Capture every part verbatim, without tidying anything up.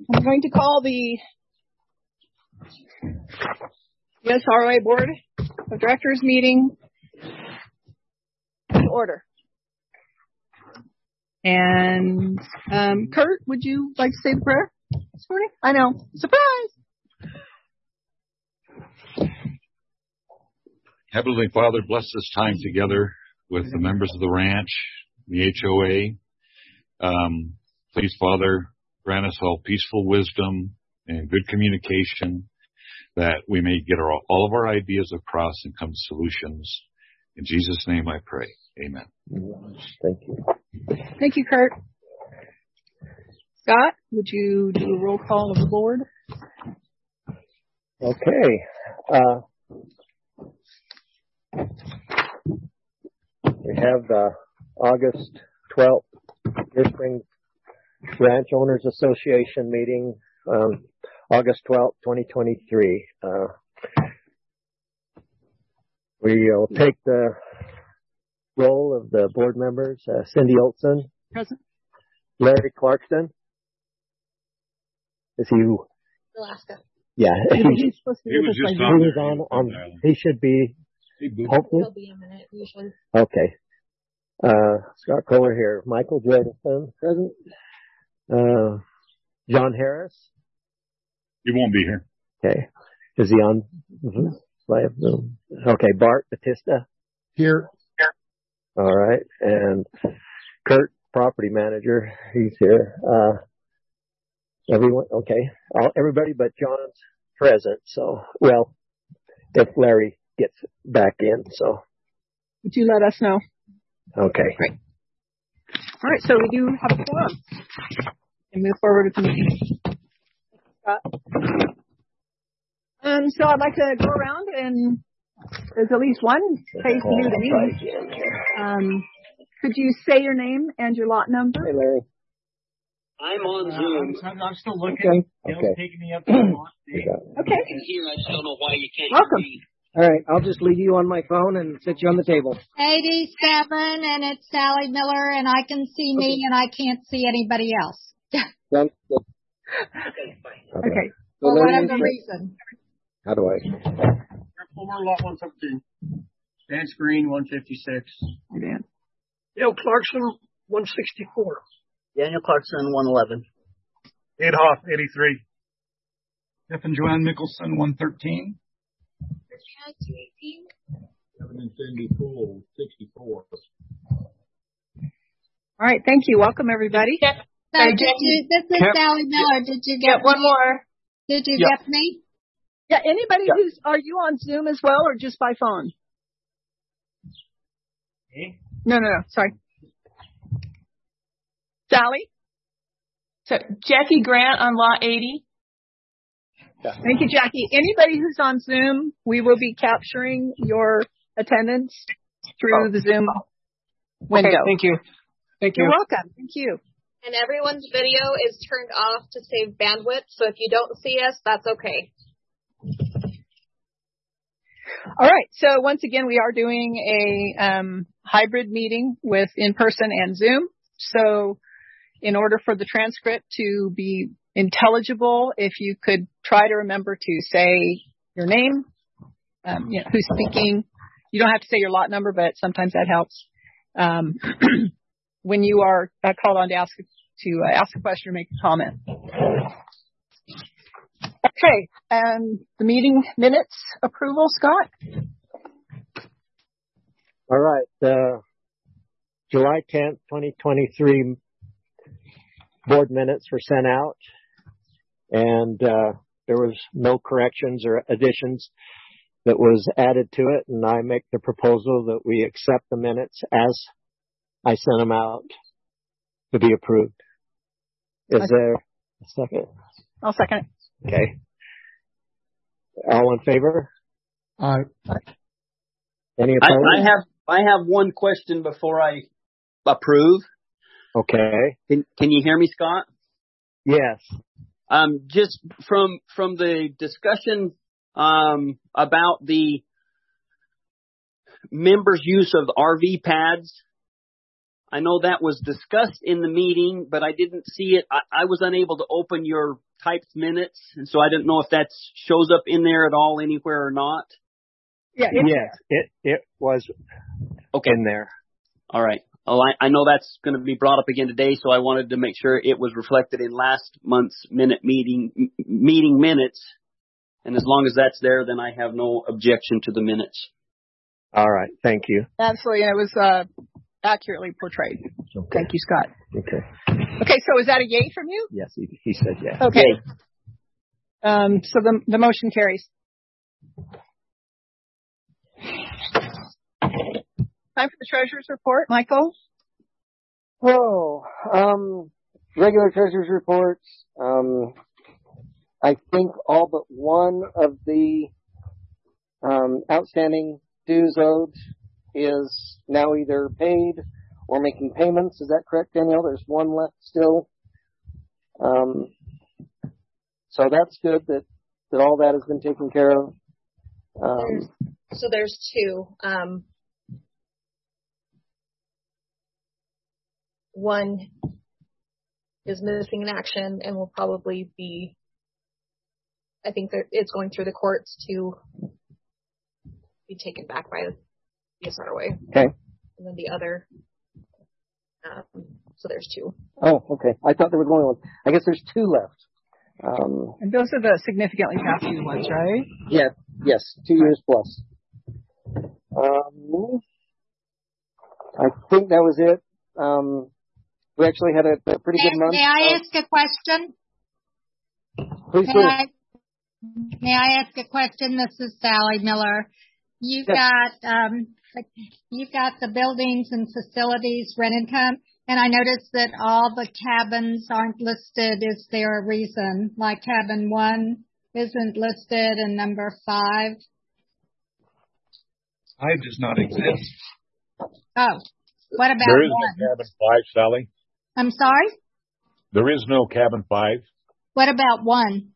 I'm going to call the U S R O A Board of Directors meeting to order. And um, Kurt, would you like to say the prayer this morning? I know. Surprise! Heavenly Father, bless this time together with the members of the ranch, the H O A. Um, please, Father, grant us all peaceful wisdom and good communication, that we may get our, all of our ideas across and come to solutions. In Jesus' name I pray. Amen. Thank you. Thank you, Kurt. Scott, would you do a roll call of the board? Okay. Uh, we have the August twelfth Deer Springs Ranch Owners Association meeting, um, August twelfth, twenty twenty-three. Uh, we'll take the role of the board members. Uh, Cindy Olson. Present. Larry Clarkson. Is he? Alaska. Yeah. He, He was just on He was on, on, he should be. Hopefully. He'll be a minute, usually. Okay. Uh, Scott Kohler here. Michael Jorgensen, present. Uh, John Harris. He won't be here. Okay. Is he on? Mm-hmm. Okay. Bart Batista. Here. All right. And Kurt, property manager. He's here. Uh, everyone. Okay. All, everybody but John's present. So, well, if Larry gets back in, so. Would you let us know? Okay. Great. All right, so we do have a forum. And move forward with the meeting. Uh, um, so I'd like to go around, and there's at least one face new to me. Um, could you say your name and your lot number? Hey, Larry. I'm on Zoom. Uh, I'm, I'm still looking. Okay. Dale's taking me up to the lot. Okay. I can hear. I just don't know why you can't Welcome. hear me. All right, I'll just leave you on my phone and sit you on the table. eighty-seven, and it's Sally Miller, and I can see me, and I can't see anybody else. Sounds good. Okay, bye. Okay. So For Larry, whatever reason. how do I? Former lot one seventeen. Dan Screen, one fifty-six. Hi, Dan. Dale Clarkson, one sixty-four. Daniel Clarkson, one eleven. Ed Hoff, eighty-three. Jeff and Joanne Mickelson, one thirteen. Kevin and Cindy Poole, sixty-four. All right, thank you. Welcome, everybody. So did you, this is Yep. Sally Miller. Did you get Get one more. Did you Yep. get me? Yeah, anybody Yeah. who's, are you on Zoom as well, or just by phone? Me? No, no, no, sorry. Sally? So Jackie Grant on lot eighty. Thank you, Jackie. Anybody who's on Zoom, we will be capturing your attendance through Oh. the Zoom window. Okay, thank you. Thank you. You're welcome. Thank you. And everyone's video is turned off to save bandwidth, so if you don't see us, that's okay. All right. So once again, we are doing a um, hybrid meeting with in-person and Zoom. So in order for the transcript to be intelligible, if you could try to remember to say your name, um, you know, who's speaking. You don't have to say your lot number, but sometimes that helps. Um, when you are uh, called on to ask to uh, ask a question or make a comment. Okay, and the meeting minutes approval, Scott? All right. Uh, July tenth, twenty twenty-three board minutes were sent out, and uh, there was no corrections or additions that was added to it, and I make the proposal that we accept the minutes as I sent them out to be approved. Is Okay. there a second? I'll second it. Okay. All in favor? Uh, Any I, opposed? I have I have one question before I approve. Okay. Can Can you hear me, Scott? Yes. Um, just from from the discussion um, about the members' use of R V pads, I know that was discussed in the meeting, but I didn't see it. I, I was unable to open your typed minutes, and so I didn't know if that shows up in there at all anywhere or not. Yeah, it's yes, it it was okay. in there. All right. Well, I, I know that's going to be brought up again today, so I wanted to make sure it was reflected in last month's minute meeting m- meeting minutes. And as long as that's there, then I have no objection to the minutes. All right. Thank you. Absolutely. And it was uh, accurately portrayed. Okay. Thank you, Scott. Okay. Okay, so is that a yay from you? Yes, he, he said yes. Okay. Um, so the the motion carries. Time for the treasurer's report. Michael? Oh, um, regular treasurer's reports. Um, I think all but one of the um, outstanding dues owed is now either paid or making payments. Is that correct, Danielle? There's one left still. Um, so that's good that, that all that has been taken care of. Um, there's, so there's two. Um, one is missing in action and will probably be, I think that it's going through the courts to be taken back by the S R O A. Okay. And then the other, um, so there's two. Oh, okay. I thought there was only one. I guess there's two left. Um, and those are the significantly past due ones, right? Yeah. Yes. Two years plus. Um, I think that was it. Um, we actually had a, a pretty may, good month. May I ask a question? Please may do. I, may I ask a question? This is Sally Miller. You've yes. got um, you've got the buildings and facilities rent income, and I noticed that all the cabins aren't listed. Is there a reason? Like cabin one isn't listed, and number five. Five does not exist. Oh, what about there is one? no cabin five, Sally. I'm sorry? There is no cabin five. What about one?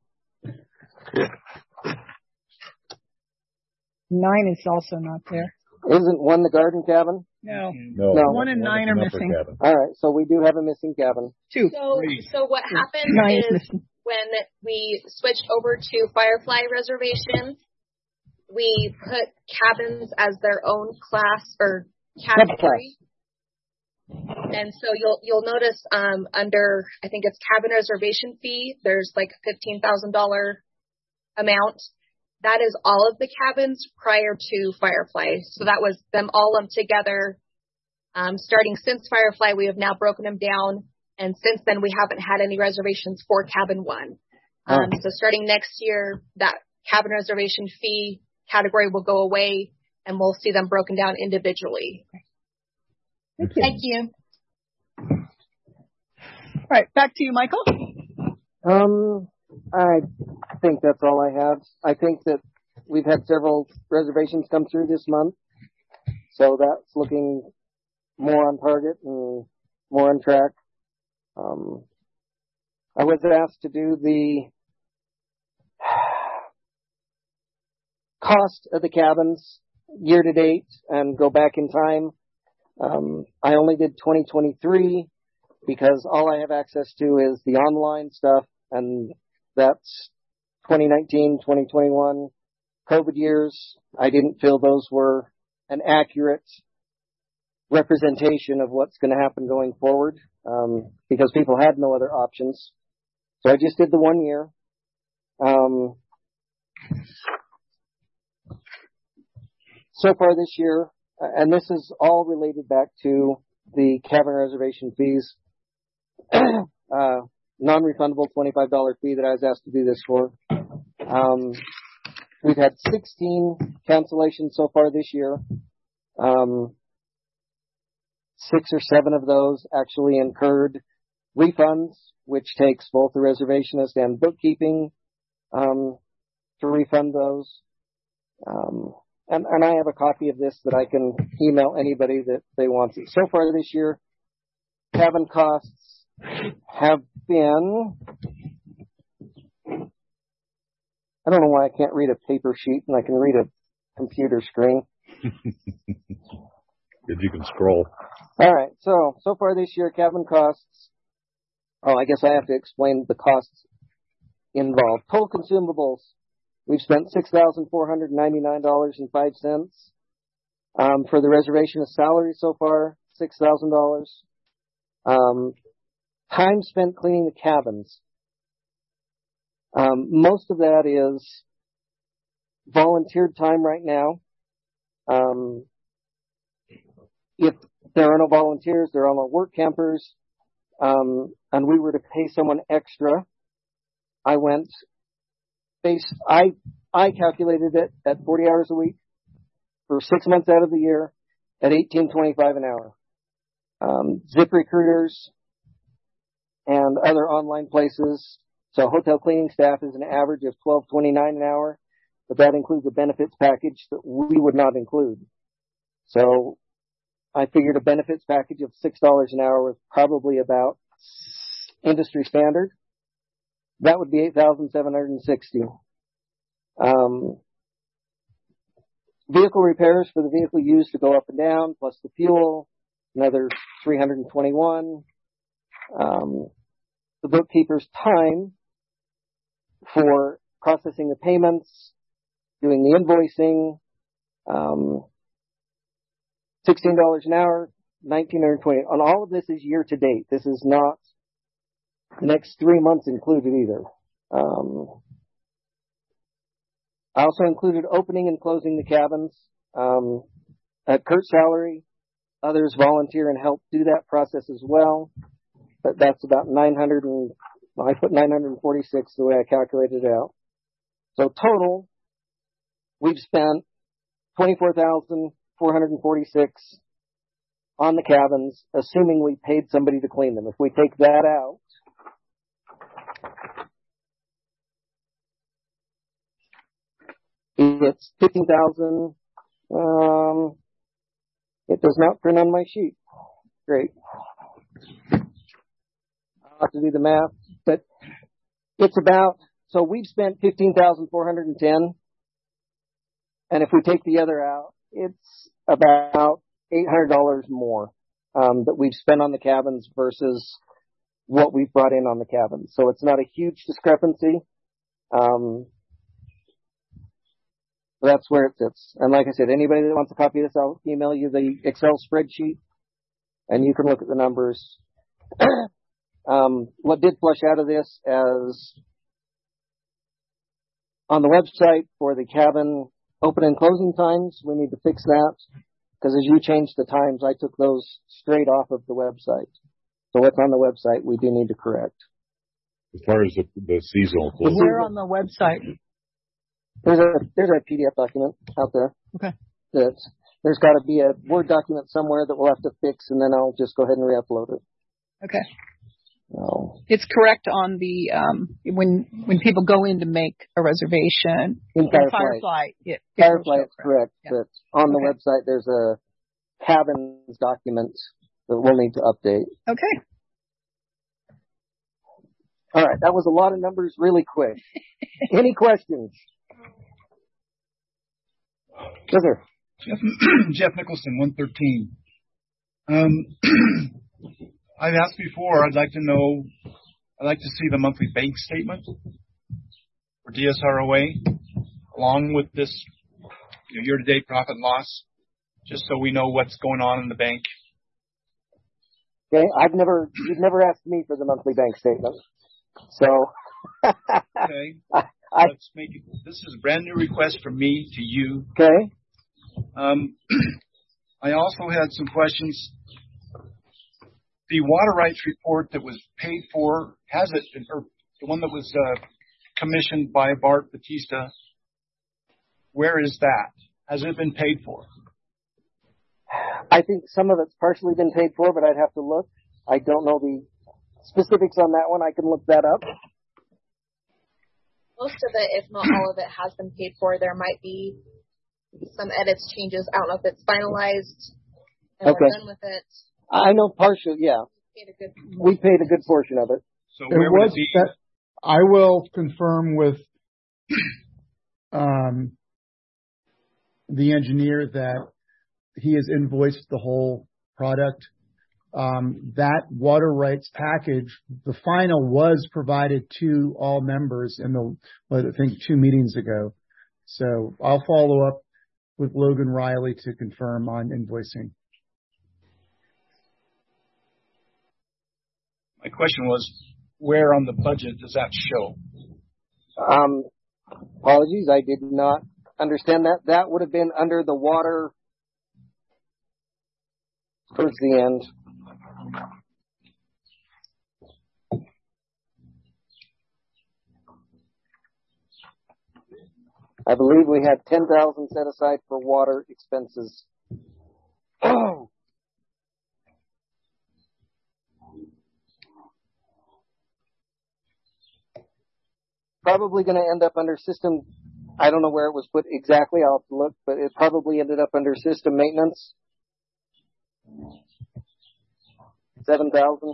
Nine is also not there. Isn't one the garden cabin? No. No. no. One and nine are missing. Cabin. All right, so we do have a missing cabin. Two. So, so what happened Nine is is when we switched over to Firefly reservations, we put cabins as their own class or category. And so you'll you'll notice um, under, I think it's cabin reservation fee, there's like a fifteen thousand dollars amount. That is all of the cabins prior to Firefly. So that was them all lumped together. Um, starting since Firefly, we have now broken them down. And since then, we haven't had any reservations for cabin one. Um, oh. So starting next year, that cabin reservation fee category will go away and we'll see them broken down individually. Thank you. Thank you. All right, back to you, Michael. Um, I think that's all I have. I think that we've had several reservations come through this month, so that's looking more on target and more on track. Um, I was asked to do the cost of the cabins year to date and go back in time. Um, I only did twenty twenty-three because all I have access to is the online stuff, and that's twenty nineteen, twenty twenty-one, COVID years. I didn't feel those were an accurate representation of what's going to happen going forward, um, because people had no other options. So I just did the one year. Um, so far this year, and this is all related back to the cabin reservation fees, uh, non-refundable twenty-five dollars fee that I was asked to do this for. Um, we've had sixteen cancellations so far this year. Um, six or seven of those actually incurred refunds, which takes both the reservationist and bookkeeping um, to refund those. Um, and, and I have a copy of this that I can email anybody that they want to. So far this year, cabin costs have been, I don't know why I can't read a paper sheet and I can read a computer screen. If you can scroll. All right. So, so far this year, cabin costs. Oh, I guess I have to explain the costs involved. Total consumables. We've spent six thousand four hundred ninety-nine dollars and five cents. Um, for the reservation of salary so far, six thousand dollars. Um, time spent cleaning the cabins. Um, most of that is volunteered time right now. Um, if there are no volunteers, there are no work campers, um, and we were to pay someone extra, I went based, I, I calculated it at forty hours a week for six months out of the year at eighteen twenty-five an hour. Um, ZipRecruiters and other online places. So hotel cleaning staff is an average of twelve twenty-nine an hour, but that includes a benefits package that we would not include. So I figured a benefits package of six dollars an hour was probably about industry standard. That would be eight thousand seven hundred sixty. Um, vehicle repairs for the vehicle used to go up and down, plus the fuel, another three hundred twenty-one. Um, the bookkeeper's time for processing the payments, doing the invoicing, um, sixteen dollars an hour, nineteen twenty. On all of this is year to date. This is not the next three months included either. Um, I also included opening and closing the cabins um, at Kurt's salary. Others volunteer and help do that process as well. But that's about nine hundred and I put nine hundred forty-six the way I calculated it out. So total, we've spent twenty-four thousand four hundred forty-six on the cabins, assuming we paid somebody to clean them. If we take that out, it's fifteen thousand. Um, it does not print on my sheet. Great. I'll have to do the math, but it's about, so we've spent fifteen thousand four hundred ten. And if we take the other out, it's about eight hundred dollars more, um, that we've spent on the cabins versus what we've brought in on the cabins. So it's not a huge discrepancy. Um, that's where it sits. And like I said, anybody that wants a copy of this, I'll email you the Excel spreadsheet and you can look at the numbers. um, what did flush out of this as on the website for the cabin open and closing times, we need to fix that because as you changed the times, I took those straight off of the website. So what's on the website, we do need to correct. As far as the, the seasonal closing. Where on the website? There's a there's a P D F document out there. Okay. That there's got to be a Word document somewhere that we'll have to fix, and then I'll just go ahead and re-upload it. Okay. No. It's correct on the um when when people go in to make a reservation in Firefly. Firefly, it, it Firefly it's correct, yeah. but on the okay. website there's a cabins document that we'll need to update. Okay. All right, that was a lot of numbers really quick. Any questions? Yes, sir. Jeff, Jeff Nicholson, one thirteen. Um, I've asked before, I'd like to know, I'd like to see the monthly bank statement for D S R O A, along with this you know, year-to-date profit and loss, just so we know what's going on in the bank. Okay, I've never, you've never asked me for the monthly bank statement. So, okay, I, I, let's make it, this is a brand new request from me to you. Okay. Um, I also had some questions. The water rights report that was paid for, has it, or the one that was uh, commissioned by Bart Batista, where is that? Has it been paid for? I think some of it's partially been paid for, but I'd have to look. I don't know the specifics on that one. I can look that up. Most of it, if not all of it, has been paid for. There might be some edits, changes. I don't know if it's finalized and okay. we're done with it. I know partially, yeah. We paid a good, we paid a good portion of it. So where would it be? That, I will confirm with um, the engineer that he has invoiced the whole product um, that water rights package, the final was provided to all members in the, what, I think, two meetings ago. So I'll follow up with Logan Riley to confirm on invoicing. My question was, where on the budget does that show? Um, apologies, I did not understand that. That would have been under the water towards the end. I believe we had ten thousand set aside for water expenses. Oh. Probably going to end up under system. I don't know where it was put exactly. I'll have to look, but it probably ended up under system maintenance. Seven thousand.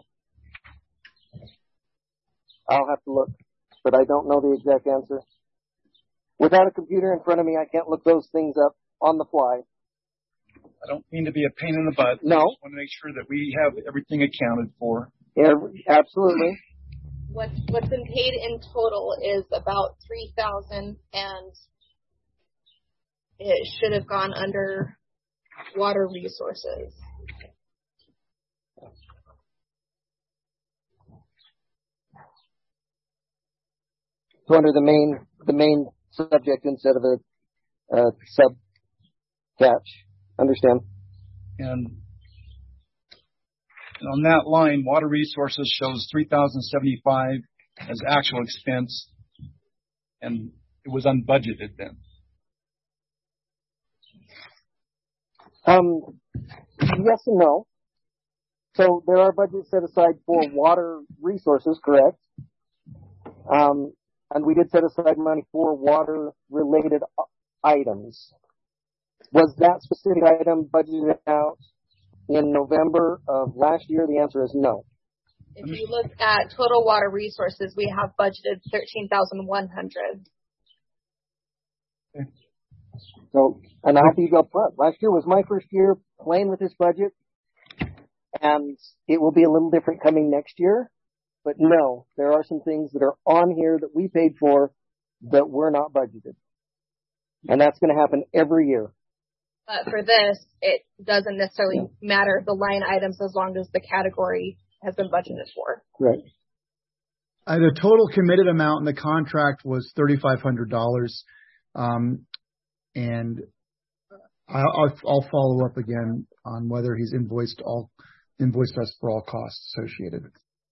I'll have to look, but I don't know the exact answer. Without a computer in front of me, I can't look those things up on the fly. I don't mean to be a pain in the butt. No. I just want to make sure that we have everything accounted for. Yeah, absolutely. What's what's been paid in total is about three thousand, and it should have gone under water resources. So under the main the main subject instead of a, a sub catch. Understand? And, and on that line, water resources shows three thousand seventy-five as actual expense, and it was unbudgeted then. Um, yes and no. So there are budgets set aside for water resources, correct? Um, and we did set aside money for water-related items. Was that specific item budgeted out in November of last year? The answer is no. If you look at total water resources, we have budgeted thirteen thousand one hundred. Okay. So, and I'll be up front. Last year was my first year playing with this budget, and it will be a little different coming next year. But no, there are some things that are on here that we paid for that were not budgeted. And that's going to happen every year. But for this, it doesn't necessarily matter the line items as long as the category has been budgeted for. Right. Uh, the total committed amount in the contract was thirty-five hundred dollars. Um, and I'll, I'll follow up again on whether he's invoiced all, invoiced us for all costs associated.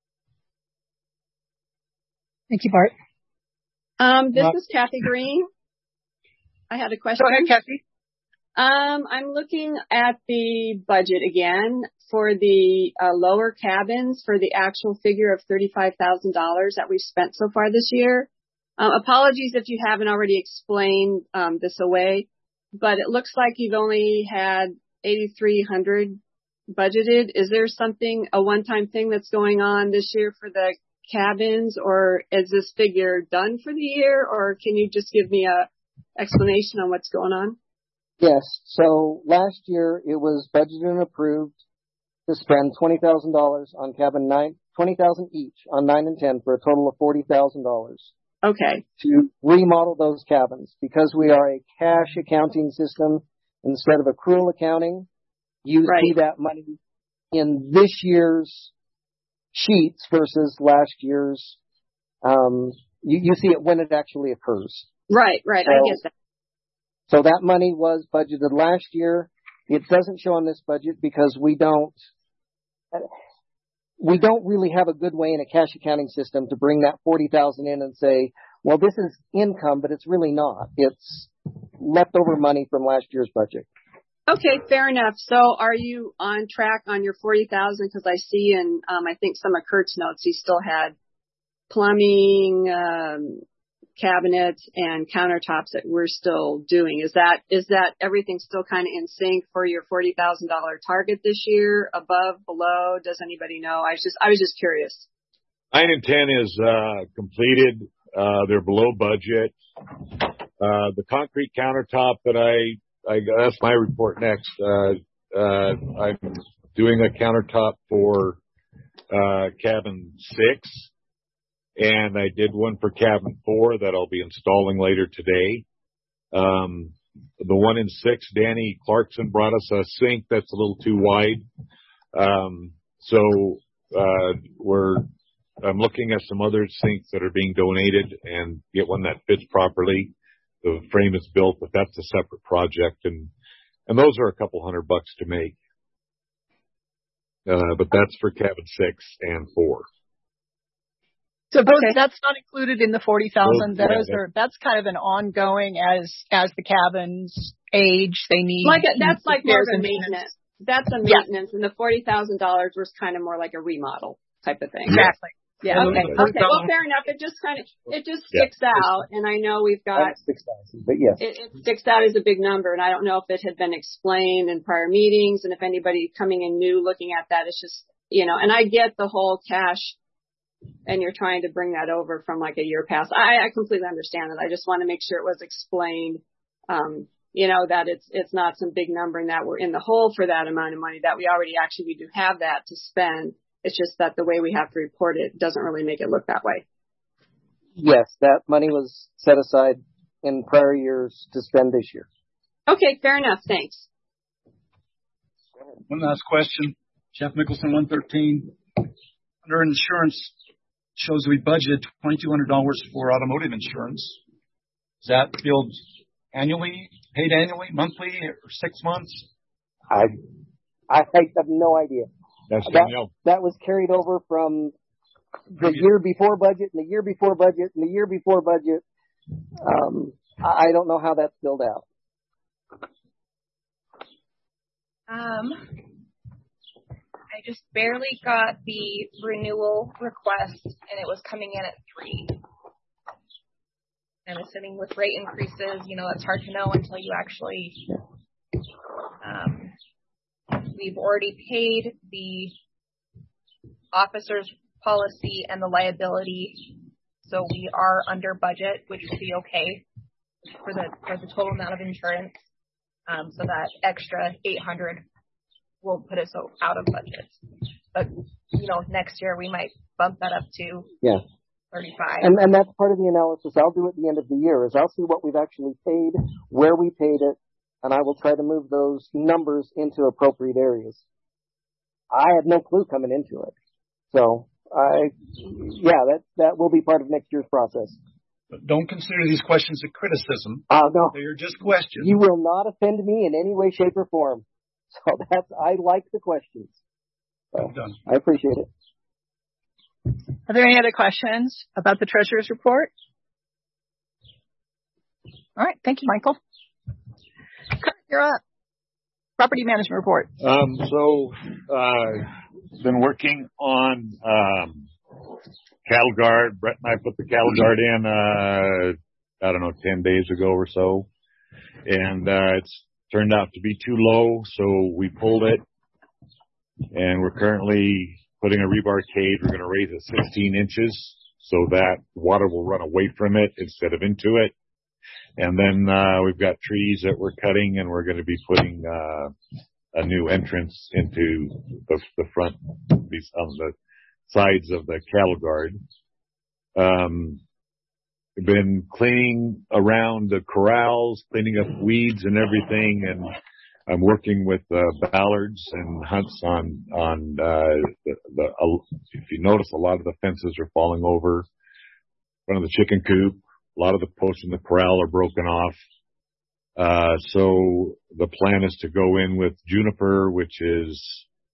Thank you, Bart. Um, this Uh, is Kathy Green. I had a question. Go ahead, Kathy. Um, I'm looking at the budget again for the uh, lower cabins for the actual figure of thirty-five thousand dollars that we've spent so far this year. Um, apologies if you haven't already explained um, this away, but it looks like you've only had eighty-three hundred budgeted. Is there something, a one-time thing that's going on this year for the cabins, or is this figure done for the year, or can you just give me a explanation on what's going on? Yes. So last year it was budgeted and approved to spend twenty thousand dollars on cabin nine, twenty thousand dollars each on nine and ten for a total of forty thousand dollars. Okay. To remodel those cabins. Because we are a cash accounting system instead of accrual accounting, you Right. see that money in this year's sheets versus last year's, um, you, you see it when it actually occurs. Right, right. So, I get that. So that money was budgeted last year. It doesn't show on this budget because we don't, we don't really have a good way in a cash accounting system to bring that forty thousand in and say, well, this is income, but it's really not. It's leftover money from last year's budget. Okay, fair enough. So are you on track on your forty thousand? Because I see in, um, I think some of Kurt's notes, he still had plumbing, um, cabinets and countertops that we're still doing. Is that, is that everything still kind of in sync for your forty thousand dollars target this year? Above, below? Does anybody know? I was just, I was just curious. Nine and ten is, uh, completed. Uh, they're below budget. Uh, the concrete countertop that I, I, that's my report next. Uh, uh, I'm doing a countertop for uh, cabin six, and I did one for cabin four that I'll be installing later today. Um, the one in six, Danny Clarkson brought us a sink that's a little too wide. Um, so uh, we're I'm looking at some other sinks that are being donated and get one that fits properly. The frame is built, but that's a separate project, and and those are a couple hundred bucks to make. Uh, but that's for cabin six and four. So those, Okay. that's not included in the forty thousand. Those- yeah, Those are that's kind of an ongoing as as the cabins age, they need Like a, that's like more of repairs a and maintenance. That's a Yeah. maintenance, and the forty thousand dollars was kind of more like a remodel type of thing. Exactly. Yeah. Yeah, Okay. those are- Okay. Well, fair enough. It just kind of it just Yeah. sticks out, and I know we've got six thousand, but yes. it, it sticks out as a big number, and I don't know if it had been explained in prior meetings, and if anybody coming in new looking at that, it's just you know. And I get the whole cash, and you're trying to bring that over from like a year past. I, I completely understand it. I just want to make sure it was explained. Um, you know that it's it's not some big number, and that we're in the hole for that amount of money. That we already actually we do have that to spend. It's just that the way we have to report it doesn't really make it look that way. Yes, that money was set aside in prior years to spend this year. Okay, fair enough. Thanks. One last question. Jeff Mickelson, one thirteen. Under insurance, shows we budgeted twenty-two hundred dollars for automotive insurance. Is that billed annually, paid annually, monthly, or six months? I, I have no idea. That's That, Danielle. that was carried over from the year before budget and the year before budget and the year before budget. Um, I I don't know how that's billed out. Um, I just barely got the renewal request, and it was coming in at three. I'm assuming with rate increases, you know, that's hard to know until you actually. Um, we've already paid the officer's policy and the liability, so we are under budget, which will be okay for the for the total amount of insurance. Um, so that extra eight hundred will put us out of budget. But you know, next year we might bump that up to Yeah. thirty-five. And, and that's part of the analysis I'll do at the end of the year is I'll see what we've actually paid, where we paid it, and I will try to move those numbers into appropriate areas. I had no clue coming into it. So I, yeah, that, that will be part of next year's process. But don't consider these questions a criticism. Uh, no, They are just questions. you will not offend me in any way, shape, or form. So that's, I like the questions. So Done. I appreciate it. Are there any other questions about the treasurer's report? All right. Thank you, Michael. Kurt, you're up. Property management report. Um, so, uh, been working on, um, cattle guard. Brett and I put the cattle guard in, uh, I don't know, ten days ago or so. And, uh, it's turned out to be too low. So we pulled it, and we're currently putting a rebar cage. We're going to raise it sixteen inches so that water will run away from it instead of into it. And then, uh, we've got trees that we're cutting, and we're going to be putting, uh, a new entrance into the, the front, these, on the sides of the cattle guard. Um, we've been cleaning around the corrals, cleaning up weeds and everything, and I'm working with, uh, ballards and hunts on, on, uh, the, the, uh, if you notice, a lot of the fences are falling over in front of the chicken coop. A lot of the posts in the corral are broken off. Uh, so the plan is to go in with juniper, which is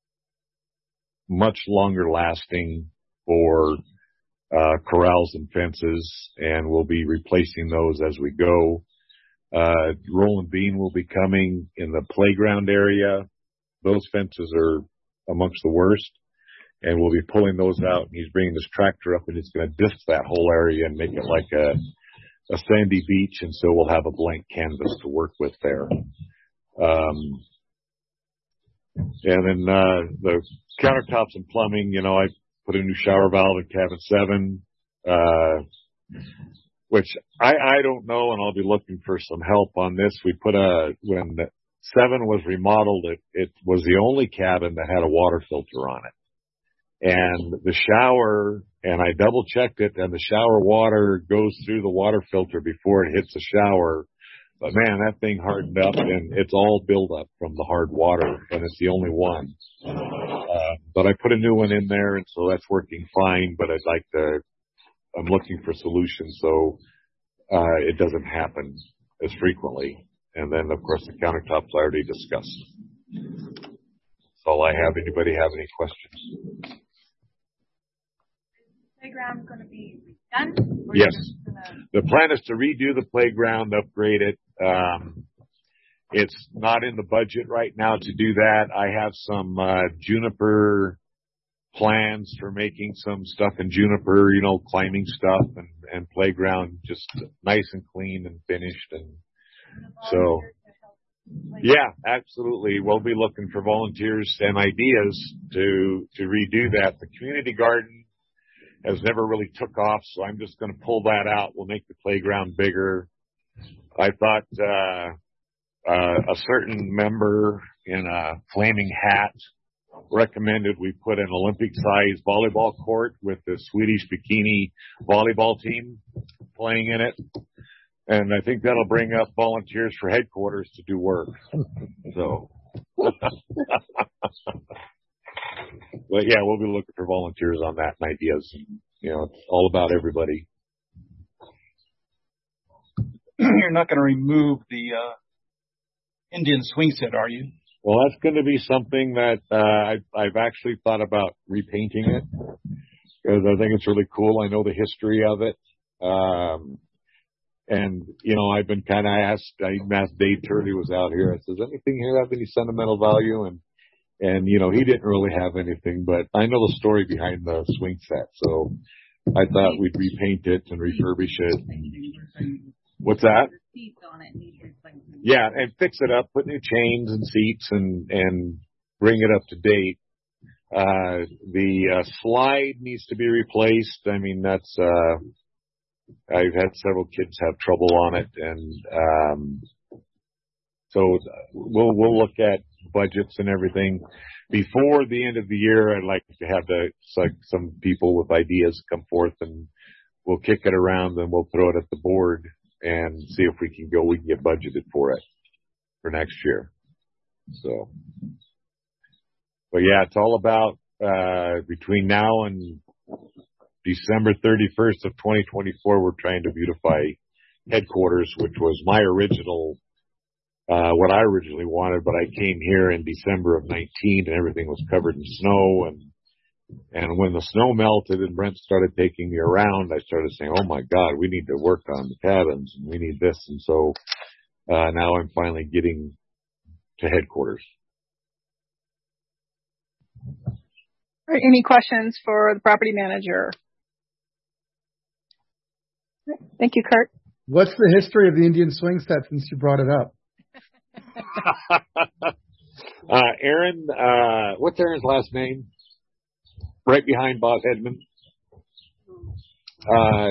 much longer lasting for, uh, corrals and fences, and we'll be replacing those as we go. Uh, Roland Bean will be coming in the playground area. Those fences are amongst the worst, and we'll be pulling those out, and he's bringing this tractor up, and he's going to disc that whole area and make it like a, a sandy beach, and so we'll have a blank canvas to work with there. Um, and then, uh, the countertops and plumbing, you know, I put a new shower valve in cabin seven, uh, which I, I don't know, and I'll be looking for some help on this. We put a, when seven was remodeled. It, it was the only cabin that had a water filter on it. And the shower, and I double checked it, and the shower water goes through the water filter before it hits the shower. But man, that thing hardened up, and it's all buildup from the hard water, and it's the only one. Uh, but I put a new one in there, and so that's working fine, but I'd like to, I'm looking for solutions so uh, it doesn't happen as frequently. And then, of course, the countertops I already discussed. That's all I have. Anybody have any questions? Playground going to be done? Yes. Gonna... The plan is to redo the playground, upgrade it. Um, it's not in the budget right now to do that. I have some uh, juniper plans for making some stuff in juniper, you know, climbing stuff and, and playground just nice and clean and finished. And so, yeah, absolutely. We'll be looking for volunteers and ideas to to redo that. The community garden has never really took off, so I'm just going to pull that out. We'll make the playground bigger. I thought uh, uh, a certain member in a flaming hat recommended we put an Olympic-sized volleyball court with the Swedish bikini volleyball team playing in it. And I think that'll bring up volunteers for headquarters to do work. So, but yeah, we'll be looking for volunteers on that and ideas. You know, it's all about everybody. You're not going to remove the uh, Indian swing set, are you? Well, that's going to be something that uh, I've, I've actually thought about repainting it because I think it's really cool. I know the history of it. Um, And, you know, I've been kind of asked, I asked Dave Turley was out here. I says, anything here have any sentimental value? And, and, you know, he didn't really have anything, but I know the story behind the swing set. So I thought we'd repaint it and refurbish it. What's that? Yeah, and fix it up, put new chains and seats and, and bring it up to date. Uh, the uh, slide needs to be replaced. I mean, that's, uh, I've had several kids have trouble on it, and um, so we'll we'll look at budgets and everything before the end of the year. I'd like to have the like some people with ideas come forth, and we'll kick it around, and we'll throw it at the board and see if we can go. We can get budgeted for it for next year. So, but yeah, it's all about uh, between now and December thirty-first of twenty twenty-four, we're trying to beautify headquarters, which was my original, uh, what I originally wanted, but I came here in December of nineteen and everything was covered in snow. And, and when the snow melted and Brent started taking me around, I started saying, oh my God, we need to work on the cabins and we need this. And so, uh, now I'm finally getting to headquarters. All right, any questions for the property manager? Thank you, Kurt. What's the history of the Indian swing set since you brought it up? uh, Aaron, uh, what's Aaron's last name? Right behind Bob Hedman. Uh,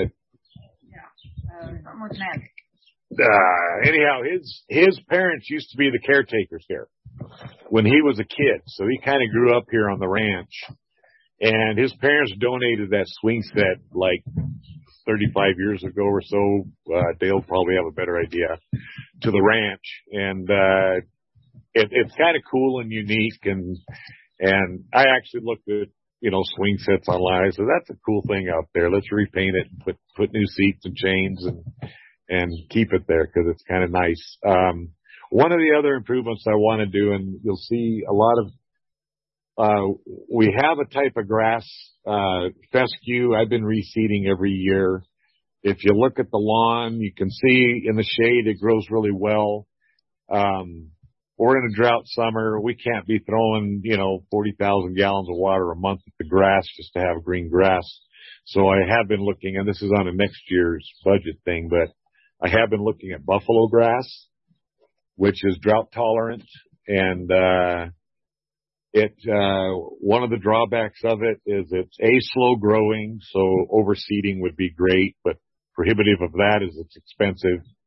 uh, anyhow, his, his parents used to be the caretakers here when he was a kid. So he kind of grew up here on the ranch, and his parents donated that swing set like thirty-five years ago or so. Uh, Dale probably have a better idea, to the ranch. And, uh, it, it's kind of cool and unique. And, and I actually looked at, you know, swing sets online. So that's a cool thing out there. Let's repaint it and put, put new seats and chains and, and keep it there because it's kind of nice. Um, one of the other improvements I want to do, and you'll see a lot of, Uh, we have a type of grass, uh, fescue. I've been reseeding every year. If you look at the lawn, you can see in the shade, it grows really well. Um, we're in a drought summer. We can't be throwing, you know, forty thousand gallons of water a month at the grass just to have green grass. So I have been looking, and this is on a next year's budget thing, but I have been looking at buffalo grass, which is drought tolerant. And, uh, It, uh, one of the drawbacks of it is it's a slow growing, so overseeding would be great, but prohibitive of that is it's expensive.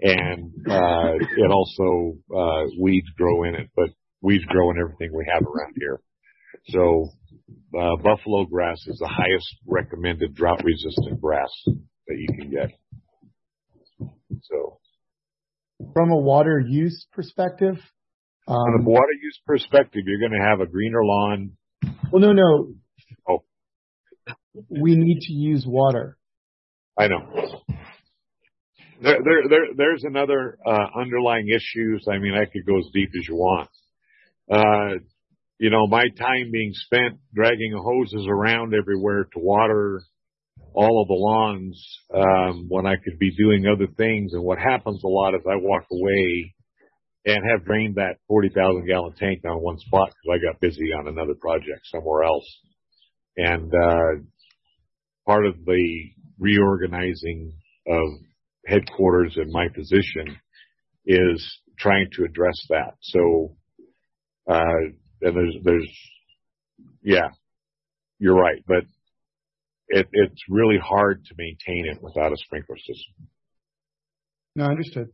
and uh, it also uh, weeds grow in it, but weeds grow in everything we have around here. So uh, buffalo grass is the highest recommended drought-resistant grass that you can get. So, from a water use perspective, um, from a water use perspective, you're going to have a greener lawn. Well, no, no. Oh, we need to use water. I know. There, there, there there's another uh, underlying issues. I mean, I could go as deep as you want. Uh, you know, my time being spent dragging hoses around everywhere to water all of the lawns, um, when I could be doing other things. And what happens a lot is I walk away and have drained that forty thousand gallon tank on one spot because I got busy on another project somewhere else. And, uh, part of the reorganizing of headquarters and my position is trying to address that. So, uh, and there's, there's, yeah, you're right. But It, it's really hard to maintain it without a sprinkler system. No, understood.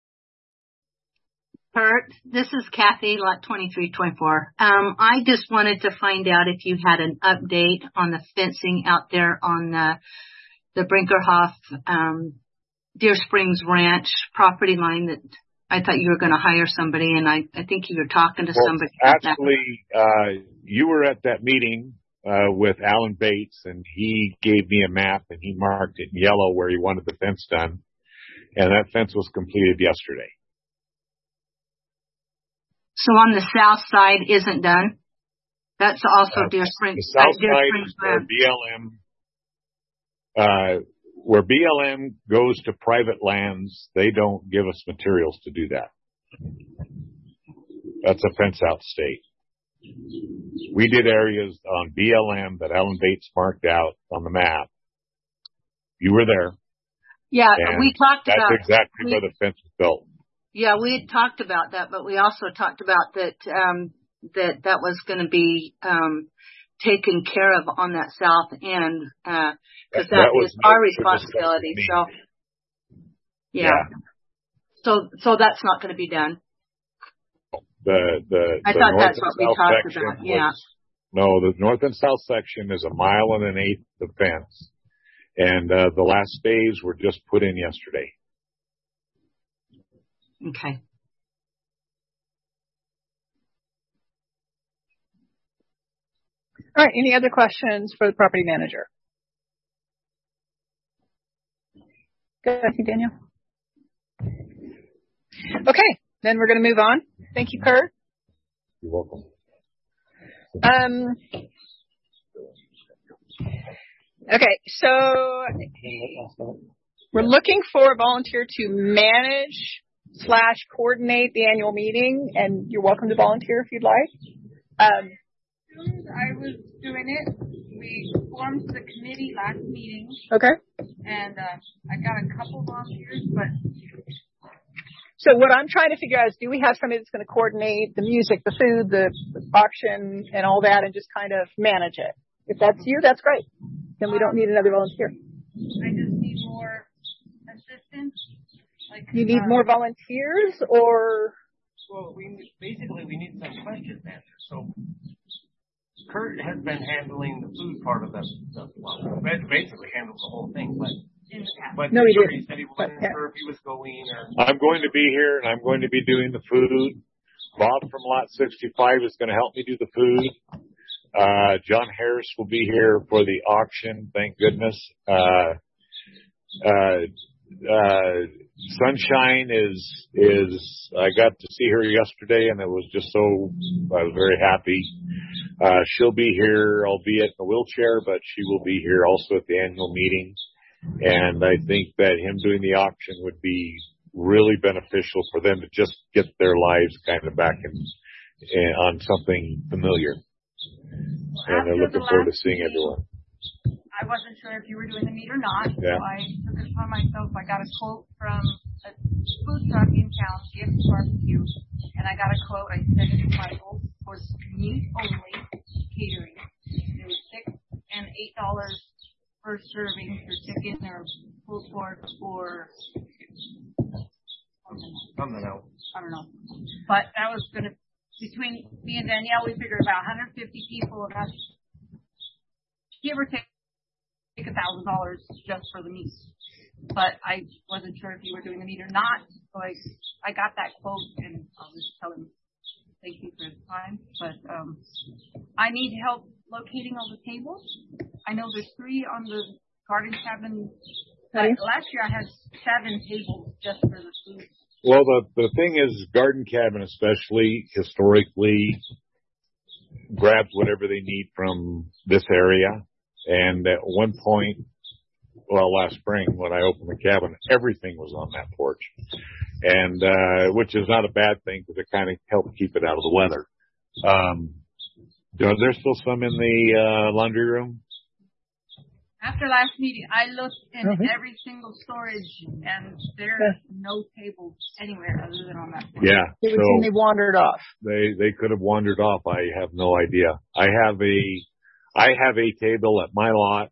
Kurt, this is Kathy, lot twenty-three twenty-four. Um, I just wanted to find out if you had an update on the fencing out there on the, the Brinkerhoff, um, Deer Springs Ranch property line that I thought you were going to hire somebody, and I, I think you were talking to well, somebody. Actually, uh, you were at that meeting Uh, with Alan Bates, and he gave me a map and he marked it in yellow where he wanted the fence done. And that fence was completed yesterday. So on the south side isn't done? That's also Uh, Deer Springs. The south uh, Deer side Springs is where land. B L M, uh, where B L M goes to private lands, they don't give us materials to do that. That's a fence out state. We did areas on B L M that Alan Bates marked out on the map. You were there. Yeah, we talked that's about. That's exactly we, where the fence was built. Yeah, we had talked about that, but we also talked about that, um, that that was going to be, um, taken care of on that south end, uh, cause that, that is our responsibility. So, yeah. yeah. So, so that's not going to be done. The, the, I the thought north that's and what we south talked section about. was, Yeah. No, the north and south section is a mile and an eighth of fence. And, uh, the last stays were just put in yesterday. Okay. All right. Any other questions for the property manager? Good. Thank you, Daniel. Okay. Then we're going to move on. Thank you, Kurt. You're welcome. Um, okay, so we're looking for a volunteer to manage slash coordinate the annual meeting, and you're welcome to volunteer if you'd like. Um, I was doing it. We formed the committee last meeting. Okay. And uh, I got a couple volunteers, but... So what I'm trying to figure out is, do we have somebody that's going to coordinate the music, the food, the auction, and all that, and just kind of manage it? If that's you, that's great. Then we don't need another volunteer. I just need more assistance. Like, you need uh, more volunteers, or? Well, we basically we need some questions answered. So Kurt has been handling the food part of the, the well, basically handles the whole thing, but. But no, he sure, didn't. He said he wasn't yeah. sure if he was going or. I'm going to be here, and I'm going to be doing the food. Bob from Lot sixty-five is going to help me do the food. Uh, John Harris will be here for the auction. Thank goodness. Uh, uh, uh, Sunshine is is. I got to see her yesterday, and it was just so. I was very happy. Uh, she'll be here, albeit in a wheelchair, but she will be here also at the annual meeting. And I think that him doing the auction would be really beneficial for them to just get their lives kind of back in, in on something familiar. And they're looking forward to seeing everyone. I wasn't sure if you were doing the meet or not, yeah. so I took it upon myself. I got a quote from a food truck in town, Gift Barbecue, and I got a quote. I sent it to Michael for meat only catering. It was six and eight dollars per serving for chicken or pulled pork or something else. I don't know. But that was going to, between me and Danielle, we figured about one hundred fifty people, and that's give or take a thousand dollars just for the meet. But I wasn't sure if you were doing the meet or not, so I, I got that quote, and I'll just tell him thank you for his time. But um, I need help locating all the tables. I know there's three on the garden cabin. But last year I had seven tables just for the food. Well, the, the thing is, garden cabin especially, historically, grabs whatever they need from this area. And at one point, well, last spring when I opened the cabin, everything was on that porch. And, uh, which is not a bad thing because it kind of helped keep it out of the weather. Um, are there still some in the, uh, laundry room? After last meeting, I looked in Okay. every single storage, and there's no tables anywhere other than on that floor. Yeah. It was so when they wandered off. They, they could have wandered off. I have no idea. I have a, I have a table at my lot.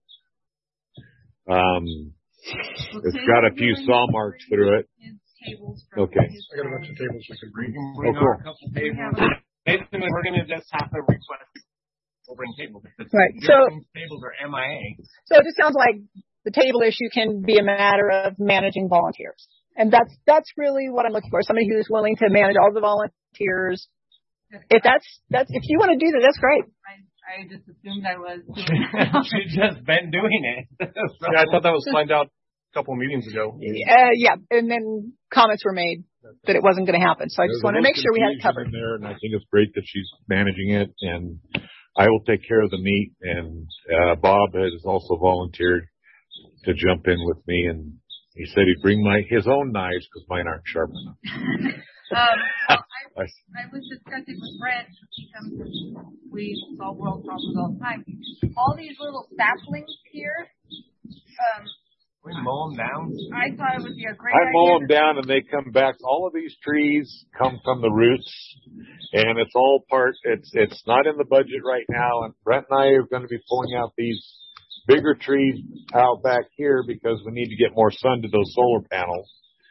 Um, it's got a few saw marks through it. Okay. I got a bunch of tables we can bring. Oh, bring cool. our couple tables. Basically, we're going to just have to request we'll bring tables. Right. Your So- tables are M I A. So it just sounds like the table issue can be a matter of managing volunteers. And that's, that's really what I'm looking for. Somebody who's willing to manage all the volunteers. If that's, that's, if you want to do that, that's great. I, I just assumed I was. She's just been doing it. So- Yeah, I thought that was find out a couple of meetings ago. Uh, yeah. And then comments were made that it wasn't going to happen. So I just There's a wanted to little make sure we had it confusion covered. in there, and I think it's great that she's managing it, and I will take care of the meat. And uh, Bob has also volunteered to jump in with me, and he said he'd bring my his own knives because mine aren't sharp enough. Um, I, I was discussing with Brent because we solve world problems all the time. All these little saplings here, um, we mow them down. I thought it would be a great I mow idea. them down, and they come back. All of these trees come from the roots, and it's all part. It's it's not in the budget right now. And Brent and I are going to be pulling out these bigger trees out back here because we need to get more sun to those solar panels.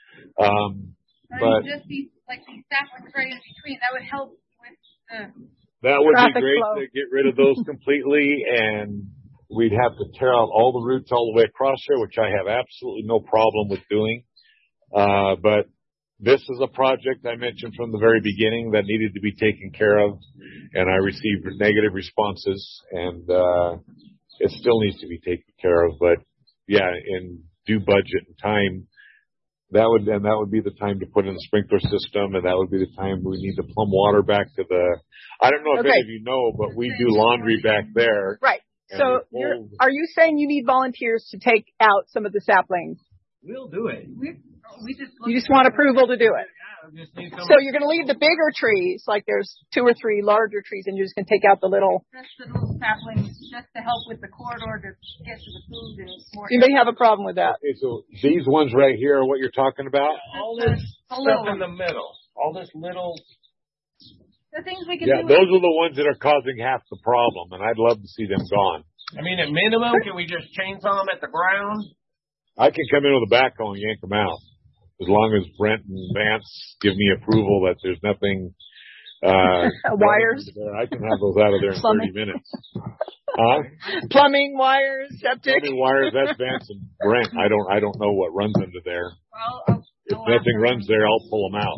Um, I but mean, just these like these saplings right in between. That would help with the. that would be traffic great flow. to get rid of those completely, and we'd have to tear out all the roots all the way across there, which I have absolutely no problem with doing. Uh, but this is a project I mentioned from the very beginning that needed to be taken care of, and I received negative responses, and uh, it still needs to be taken care of. But yeah, in due budget and time, that would and that would be the time to put in a sprinkler system, and that would be the time we need to plumb water back to the. I don't know if Okay. any of you know, but we do laundry back there. Right. And So we you're, pull- are you saying you need volunteers to take out some of the saplings? We'll do it. We, we just You just want approval to do it. We just need some- So you're going to leave the bigger trees, like there's two or three larger trees, and you're just going to take out the little. just the little saplings just to help with the corridor to get to the food and more. Anybody have a problem with that? Okay, so these ones right here are what you're talking about? all this The stuff little in the middle. All this little. The things we can Yeah, do. those are the ones that are causing half the problem, and I'd love to see them gone. I mean, at minimum, can we just chainsaw them at the ground? I can come in with a backhoe and yank them out, as long as Brent and Vance give me approval that there's nothing. Uh, Wires? there. I can have those out of there in Plumbing. thirty minutes. Huh? Plumbing, wires, septic. Plumbing wires, that's Vance and Brent. I don't, I don't know what runs under there. Well, I'll, If I'll nothing ask runs there, I'll pull them out.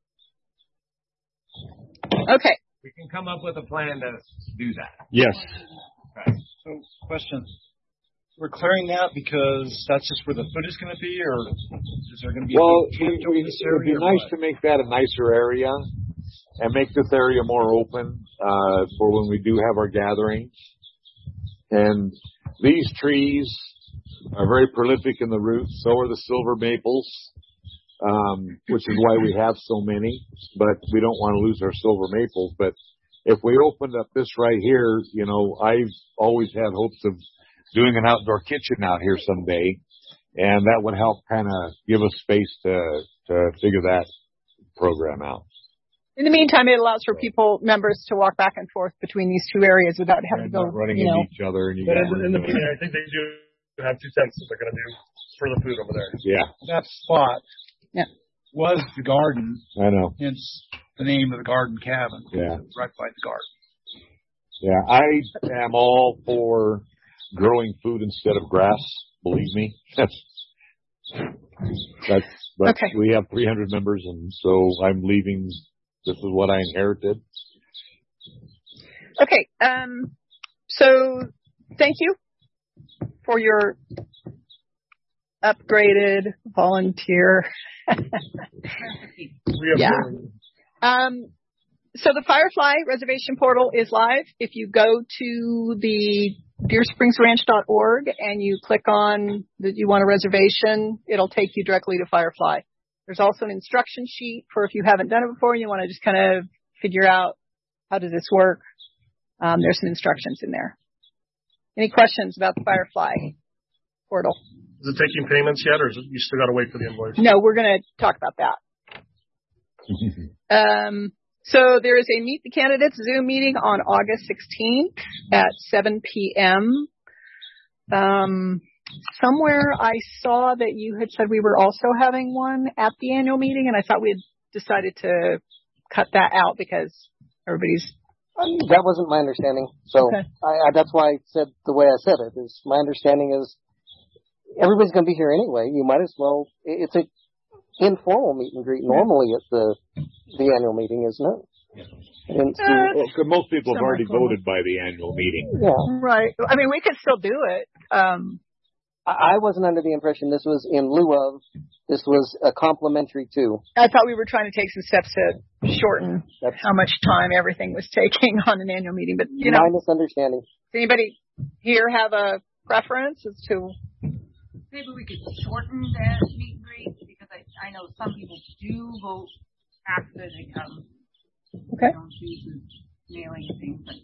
Okay. We can come up with a plan to do that. Yes. Okay. So, question. We're clearing that because that's just where the food is going to be, or is there going to be Well, a big tent it over would this it would be area? or nice what? to make that a nicer area and make this area more open uh, for when we do have our gatherings. And these trees are very prolific in the roots. So are the silver maples, um, which is why we have so many. But we don't want to lose our silver maples. But if we opened up this right here, you know, I've always had hopes of doing an outdoor kitchen out here someday, and that would help kind of give us space to to figure that program out. In the meantime, it allows for people, members, to walk back and forth between these two areas without having to And go, not running you know. into each other. And you But got in, in the meeting, I think they do have two tents that they're going to do for the food over there. yeah. That spot. Yeah. was the garden. I know. Hence the name of the garden cabin. Yeah. Right by the garden. Yeah, I am all for growing food instead of grass. Believe me. That's, that's, but okay. We have three hundred members, and so I'm leaving. This is what I inherited. Okay. Um, so thank you for your upgraded volunteer. yeah. Um, so the Firefly reservation portal is live. If you go to the deer springs ranch dot org and you click on that you want a reservation, it'll take you directly to Firefly. There's also an instruction sheet for if you haven't done it before and you want to just kind of figure out how does this work. Um, there's some instructions in there. Any questions about the Firefly portal? Is it taking payments yet, or is it, you still got to wait for the invoice? No, we're going to talk about that. um, so there is a Meet the Candidates Zoom meeting on August sixteenth at seven p.m. Um, somewhere I saw that you had said we were also having one at the annual meeting, and I thought we had decided to cut that out because everybody's... Um, that wasn't my understanding. So okay. I, I, that's why I said the way I said it. Is my understanding is everybody's going to be here anyway. You might as well. It's a informal meet and greet normally at the the annual meeting, isn't it? And so, uh, well, most people have already voted by the annual meeting. Yeah, right. I mean, we could still do it. Um, I, I wasn't under the impression this was in lieu of. This was a complimentary to. I thought we were trying to take some steps to shorten That's, how much time everything was taking on an annual meeting. But, you know. My misunderstanding. Does anybody here have a preference as to? Maybe we could shorten that meet and greet because I, I know some people do vote after they come. Okay. They don't choose mailing things. But,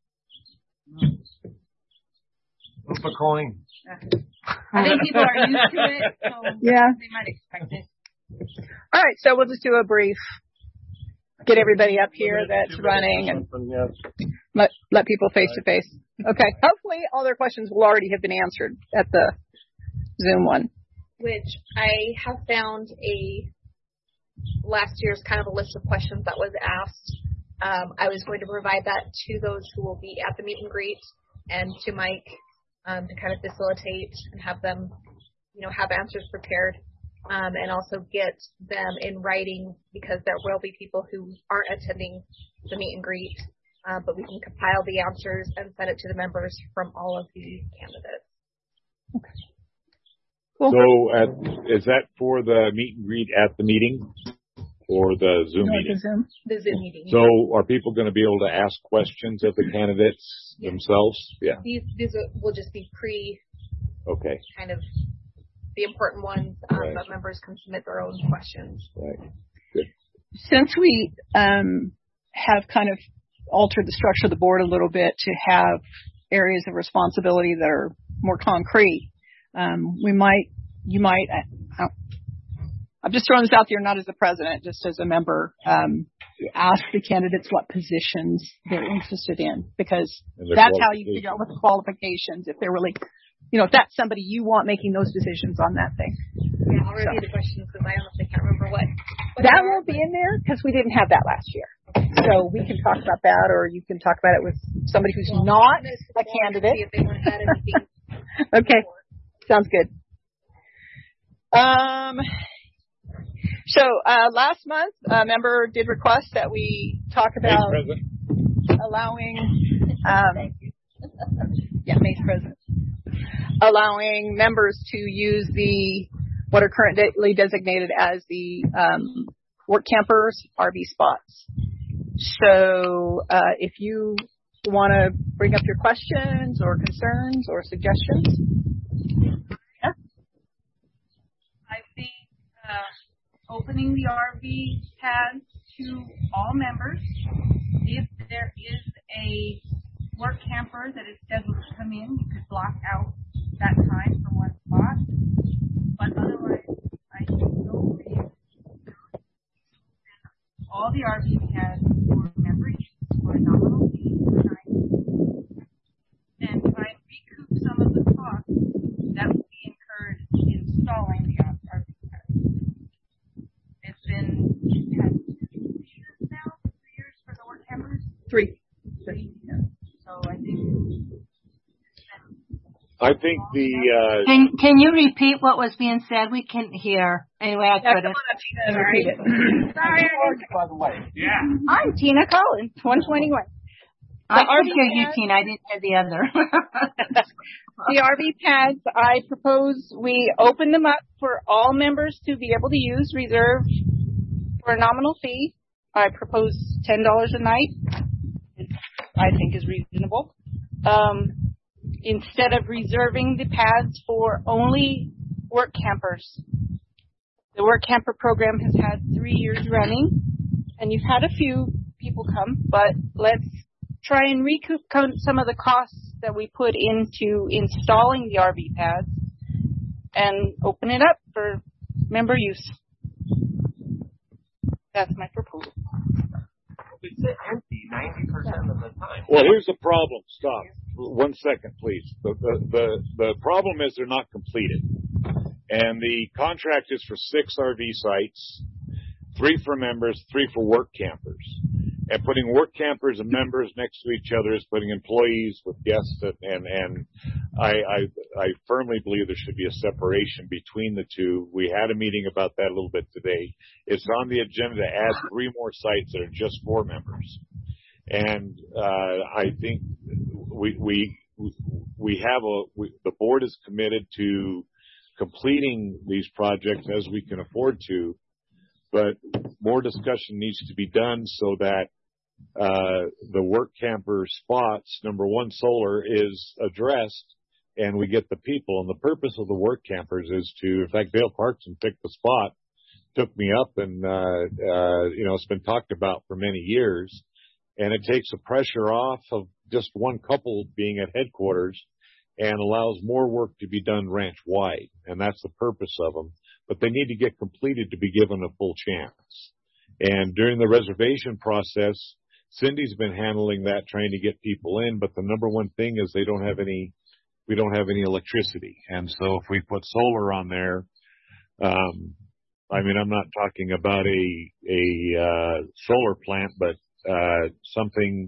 you know. What's the coin? I think people are used to it, so yeah. they might expect it. All right, so we'll just do a brief, get everybody up here that's running and let let people face to face. Okay, hopefully all their questions will already have been answered at the Zoom one. Which I have found a last year's kind of a list of questions that was asked. Um, I was going to provide that to those who will be at the meet and greet and to Mike. Um, to kind of facilitate and have them, you know, have answers prepared, um, and also get them in writing because there will be people who aren't attending the meet and greet, uh, but we can compile the answers and send it to the members from all of the candidates. Okay. Cool. So, at, is that for the meet and greet at the meeting? Or the Zoom no, meeting? The Zoom. The Zoom meeting. So are people going to be able to ask questions of the candidates yeah. themselves? Yeah. These, these will just be pre. Okay. Kind of the important ones, um, right. but members can submit their own questions. Right. Good. Since we um, have kind of altered the structure of the board a little bit to have areas of responsibility that are more concrete, um, we might, you might. Uh, I'm just throwing this out there, not as the president, just as a member. Um, ask the candidates what positions they're interested in, because that's how you figure out what the qualifications, if they're really, you know, if that's somebody you want making those decisions on that thing. Yeah, I'll review so. the questions because I honestly can't remember what. what that won't be in there because we didn't have that last year. So we can talk about that, or you can talk about it with somebody who's well, not a candidate. See if they want to add anything. Okay, sounds good. Um. So uh, last month, a member did request that we talk about allowing, um, yeah, May's president, allowing members to use the what are currently designated as the um, work campers R V spots. So uh, if you want to bring up your questions or concerns or suggestions, yeah. I think. Uh, Opening the R V pads to all members. If there is a work camper that is scheduled to come in, you could block out that time for one spot. But otherwise, I think no reason. All the R V pads for member use for a nominal fee per night, and try and recoup some of the costs that will be incurred installing the R V pads. If Three. Three. Yeah. So I think. I think the. Uh, can Can you repeat what was being said? We couldn't hear. Anyway, I couldn't. Sorry. Sorry. By the way. Yeah. I'm Tina Collins, one twenty-one. I could hear you, Tina. I didn't hear the other. The R V pads, I propose we open them up for all members to be able to use, reserved for a nominal fee. I propose ten dollars a night, I think is reasonable. Um, instead of reserving the pads for only work campers. The work camper program has had three years running, and you've had a few people come, but let's try and recoup some of the costs that we put into installing the R V pads and open it up for member use. That's my proposal. It's empty ninety percent of the time. Well, here's the problem. Stop. One second, please. The, the, the, the problem is they're not completed. And the contract is for six R V sites, three for members, three for work campers. And putting work campers and members next to each other is putting employees with guests, and and I, I I firmly believe there should be a separation between the two. We had a meeting about that a little bit today. It's on the agenda to add three more sites that are just for members, and uh, I think we we we have a we, the board is committed to completing these projects as we can afford to. But more discussion needs to be done so that uh, the work camper spots, number one, solar is addressed, and we get the people. And the purpose of the work campers is to, in fact, Dale Clarkson picked the spot, took me up, and, uh, uh, you know, it's been talked about for many years. And it takes the pressure off of just one couple being at headquarters and allows more work to be done ranch-wide. And that's the purpose of them. But they need to get completed to be given a full chance. And during the reservation process, Cindy's been handling that, trying to get people in. But the number one thing is they don't have any, we don't have any electricity. And so if we put solar on there, um, I mean, I'm not talking about a, a, uh, solar plant, but, uh, something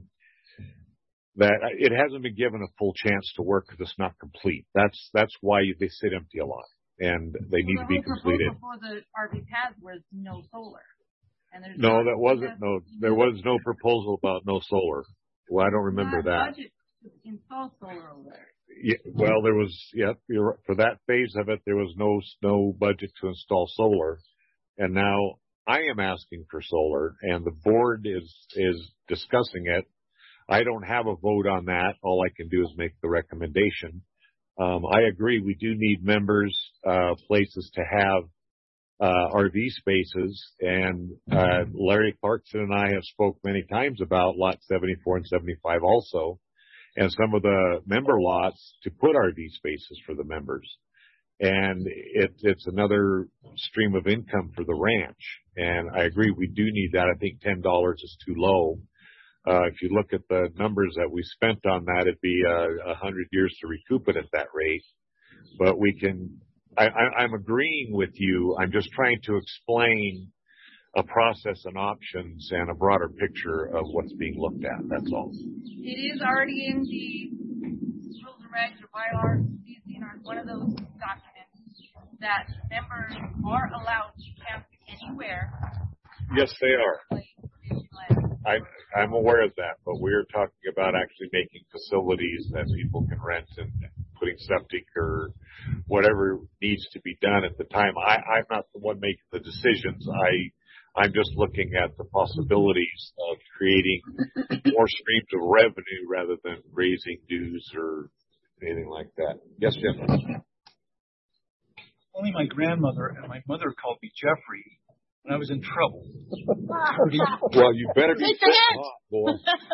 that it hasn't been given a full chance to work because it's not complete. That's, that's why they sit empty a lot. And they need to be completed. Before the R V pads was no solar. And there's no, that wasn't no. There was no proposal about no solar. Well, I don't remember that. Budget to install solar over there. Yeah, well, there was. Yeah, you're, for that phase of it, there was no no budget to install solar, and now I am asking for solar, and the board is is discussing it. I don't have a vote on that. All I can do is make the recommendation. Um, I agree. We do need members, uh, places to have, uh, R V spaces. And, uh, Larry Clarkson and I have spoke many times about lot seventy-four and seventy-five also, and some of the member lots to put R V spaces for the members. And it, it's another stream of income for the ranch. And I agree. We do need that. I think ten dollars is too low. Uh, if you look at the numbers that we spent on that, it'd be a uh, hundred years to recoup it at that rate. But we can, I, I, I'm agreeing with you. I'm just trying to explain a process and options and a broader picture of what's being looked at. That's all. It is already in the rules and regs or bylaws, or one of those documents that members are allowed to camp anywhere. Yes, they are. I, I'm aware of that, but we're talking about actually making facilities that people can rent and putting septic or whatever needs to be done at the time. I, I'm not the one making the decisions. I, I'm just looking at the possibilities of creating more streams of revenue rather than raising dues or anything like that. Yes, Jim? Only my grandmother and my mother called me Jeffrey. And I was in trouble. Well, you better be hot, boy.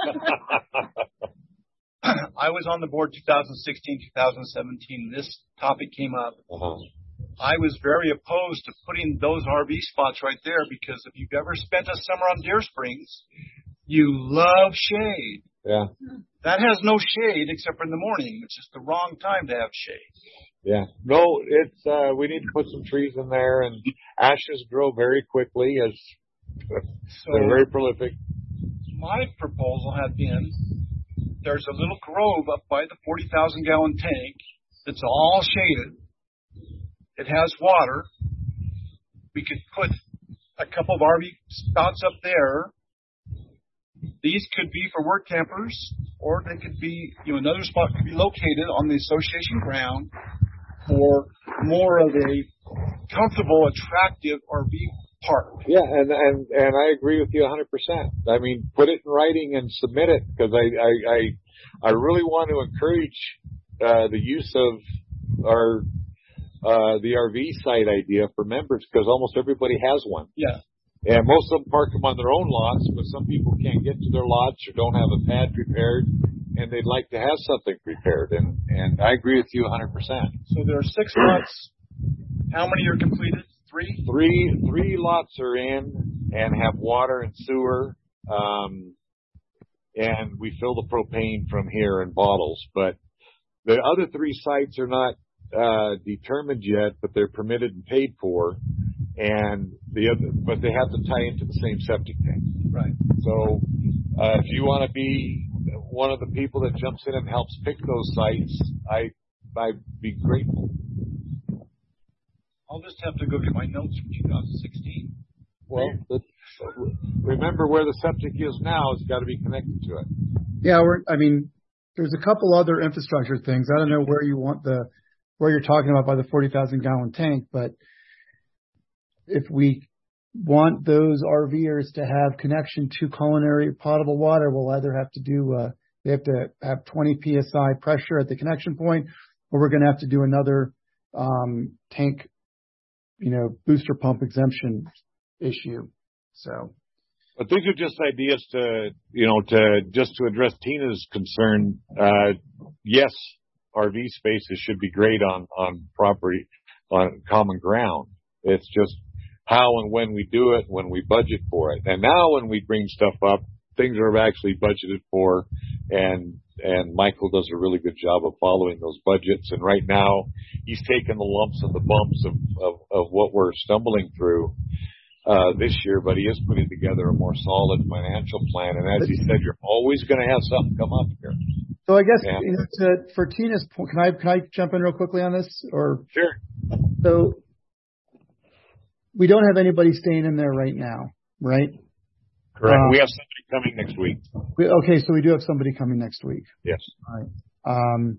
I was on the board twenty sixteen, twenty seventeen. This topic came up. Uh-huh. I was very opposed to putting those R V spots right there because if you've ever spent a summer on Deer Springs, you love shade. Yeah. That has no shade except for in the morning. It's just the wrong time to have shade. Yeah. No, it's, uh, we need to put some trees in there, and ashes grow very quickly as so they're very prolific. my proposal had been, there's a little grove up by the forty thousand gallon tank that's all shaded. It has water. We could put a couple of R V spots up there. These could be for work campers, or they could be, you know, another spot could be located on the association ground for more of a comfortable, attractive R V park. Yeah, and and and I agree with you one hundred percent. I mean, put it in writing and submit it, because I I I, I really want to encourage uh, the use of our uh, the R V site idea for members, because almost everybody has one. Yeah. And most of them park them on their own lots, but some people can't get to their lots or don't have a pad prepared, and they'd like to have something prepared. And, and I agree with you one hundred percent. So there are six lots. How many are completed? Three? Three, three lots are in and have water and sewer. Um, and we fill the propane from here in bottles. But the other three sites are not uh, determined yet, but they're permitted and paid for. And the other, but they have to tie into the same septic tank. Right. So, uh, if you want to be one of the people that jumps in and helps pick those sites, I, I'd be grateful. I'll just have to go get my notes from two thousand sixteen. Well, the, remember where the septic is now, it's got to be connected to it. Yeah, we're, I mean, there's a couple other infrastructure things. I don't know where you want the, where you're talking about by the forty thousand gallon tank, but if we want those RVers to have connection to culinary potable water, we'll either have to do, uh, they have to have twenty P S I pressure at the connection point, or we're going to have to do another, um, tank, you know, booster pump exemption issue. So. But these are just ideas to, you know, to, just to address Tina's concern. Uh, yes, R V spaces should be great on, on property, on common ground. It's just how and when we do it, when we budget for it. And now when we bring stuff up, things are actually budgeted for, and and Michael does a really good job of following those budgets. And right now, he's taken the lumps and the bumps of, of, of what we're stumbling through uh, this year, but he is putting together a more solid financial plan. And as he said, you're always going to have something come up here. So I guess Yeah. you know, to, for Tina's point, can I can I jump in real quickly on this? Or Sure. So we don't have anybody staying in there right now, right? Correct. Um, we have somebody coming next week. We, okay, so we do have somebody coming next week. Yes. All right. Um,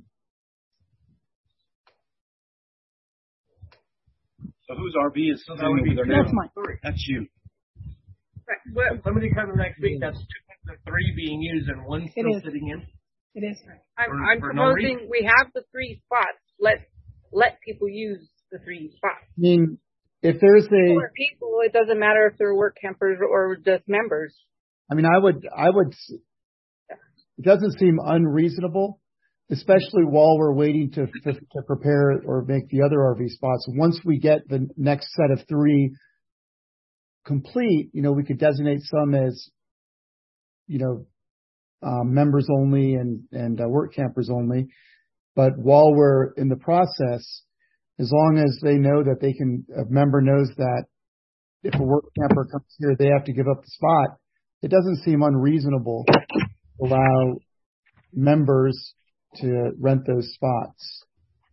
So whose R V is So that would be there that's now? mine. That's you. Right. Well, somebody coming next week. That's two, the three being used and one still is. sitting in. It is. I'm, For- I'm for no proposing we have the three spots. Let let people use the three spots. I mean, if there's a, For people, it doesn't matter if they're work campers or just members. I mean, I would, I would, it doesn't seem unreasonable, especially while we're waiting to, to, to prepare or make the other R V spots. Once we get the next set of three complete, you know, we could designate some as, you know, um, members only and, and uh, work campers only. But while we're in the process, as long as they know that they can, a member knows that if a work camper comes here, they have to give up the spot. It doesn't seem unreasonable to allow members to rent those spots.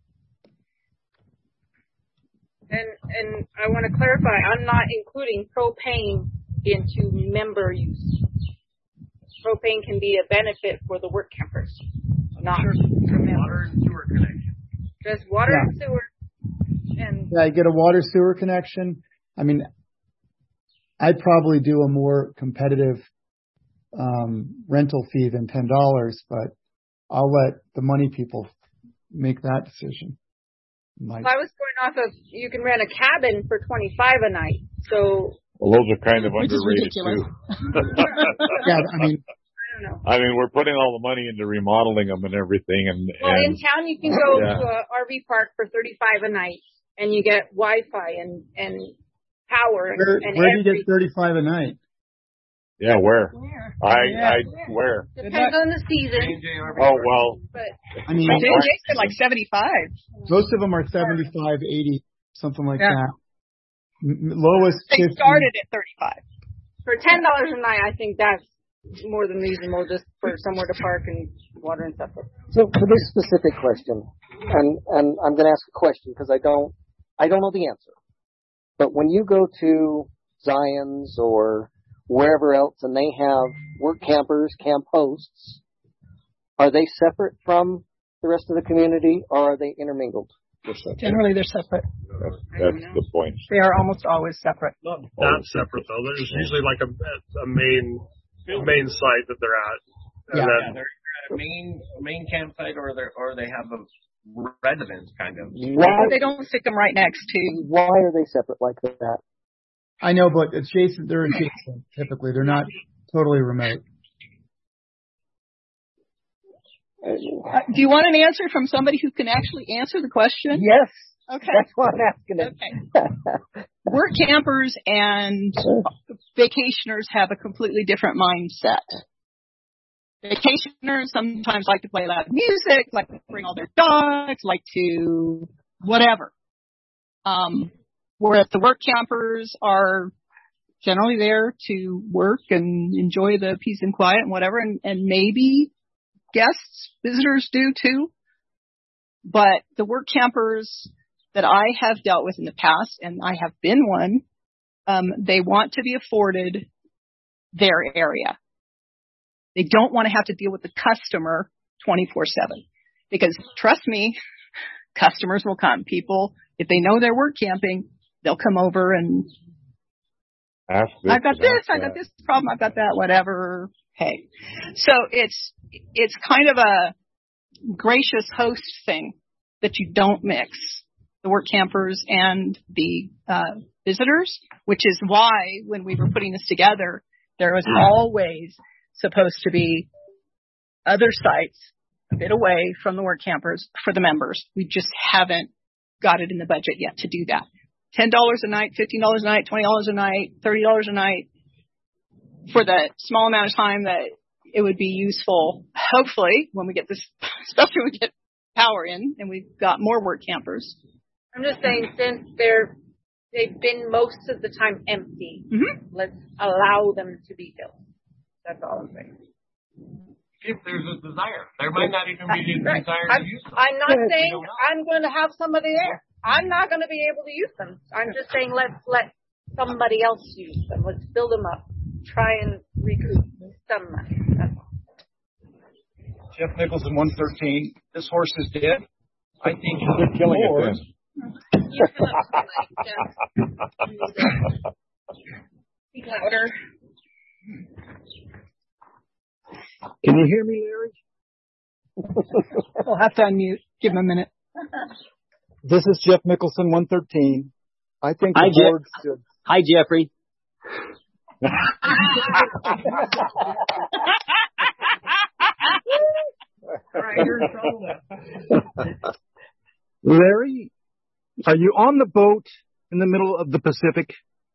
And and I want to clarify, I'm not including propane into member use. Propane can be a benefit for the work campers, not for members. Water and sewer connection. Just water Yeah. and sewer. And Yeah, you get a water sewer connection. I mean, I'd probably do a more competitive um, rental fee than ten dollars, but I'll let the money people make that decision. Mike. I was going off of you can rent a cabin for twenty-five a night. So Well, those are kind of Which is underrated ridiculous. too. Yeah, I mean, I don't know. I mean, we're putting all the money into remodeling them and everything, and, Well, and in town you can go Yeah. to a R V park for thirty-five a night, and you get Wi-Fi and and power and, where, and where do you every, get thirty-five a night? yeah, where? Where? I, Yeah. I, where? Depends on the season. Oh well. But I mean, J J said like seventy-five. most of them are seventy-five, eighty, something like Yeah. that. M- lowest They fifty. started at thirty-five. for ten dollars a night, I think that's more than reasonable just for somewhere to park and water and stuff. So for this specific question, and and I'm going to ask a question because I don't I don't know the answer. But when you go to Zion's or wherever else, and they have work campers, camp hosts, are they separate from the rest of the community, or are they intermingled? Generally, they're separate. That's, that's the point. They are almost always separate. Not that separate though. There's usually like a, a main a main site that they're at. And Yeah, then, yeah, they're at a main main campsite, or they or they have a residence kind of. Why They don't stick them right next to. Why are they separate like that? I know, but adjacent, they're adjacent typically. They're not totally remote. Uh, do you want an answer from somebody who can actually answer the question? Yes. Okay. That's why I'm asking it. Okay. Work campers and vacationers have a completely different mindset. Vacationers sometimes like to play loud music, like to bring all their dogs, like to whatever. Um, whereas the work campers are generally there to work and enjoy the peace and quiet and whatever, and, and maybe guests, visitors do too. But the work campers that I have dealt with in the past, and I have been one, um, they want to be afforded their area. They don't want to have to deal with the customer twenty-four seven. Because trust me, customers will come. People, if they know they're work camping, they'll come over and Ask this, I've got this, ask I've got that. this problem, I've got that, whatever. Hey. So it's, it's kind of a gracious host thing that you don't mix the work campers and the uh, visitors, which is why when we were putting this together, there was always supposed to be other sites a bit away from the work campers for the members. We just haven't got it in the budget yet to do that. ten dollars a night, fifteen dollars a night, twenty dollars a night, thirty dollars a night for the small amount of time that it would be useful, hopefully, when we get this, especially when we get power in and we've got more work campers. I'm just saying, since they're they've been most of the time empty, mm-hmm. let's allow them to be filled. That's all I'm saying. If there's a desire, there might not even be a Right. desire I'm, to use them. I'm not We saying don't know. I'm going to have somebody there. I'm not going to be able to use them. I'm just saying let's let somebody else use them. Let's build them up. Try and recoup some money. That's all. Jeff Nicholson, one thirteen. This horse is dead. I think They're killing it then. You come up to like Jeff. Speak louder. Can you hear me, Larry? We'll have to unmute. Give him a minute. This is Jeff Mickelson, one thirteen. I think Hi, the Jeff. board should. Hi, Jeffrey. Larry, are you on the boat in the middle of the Pacific?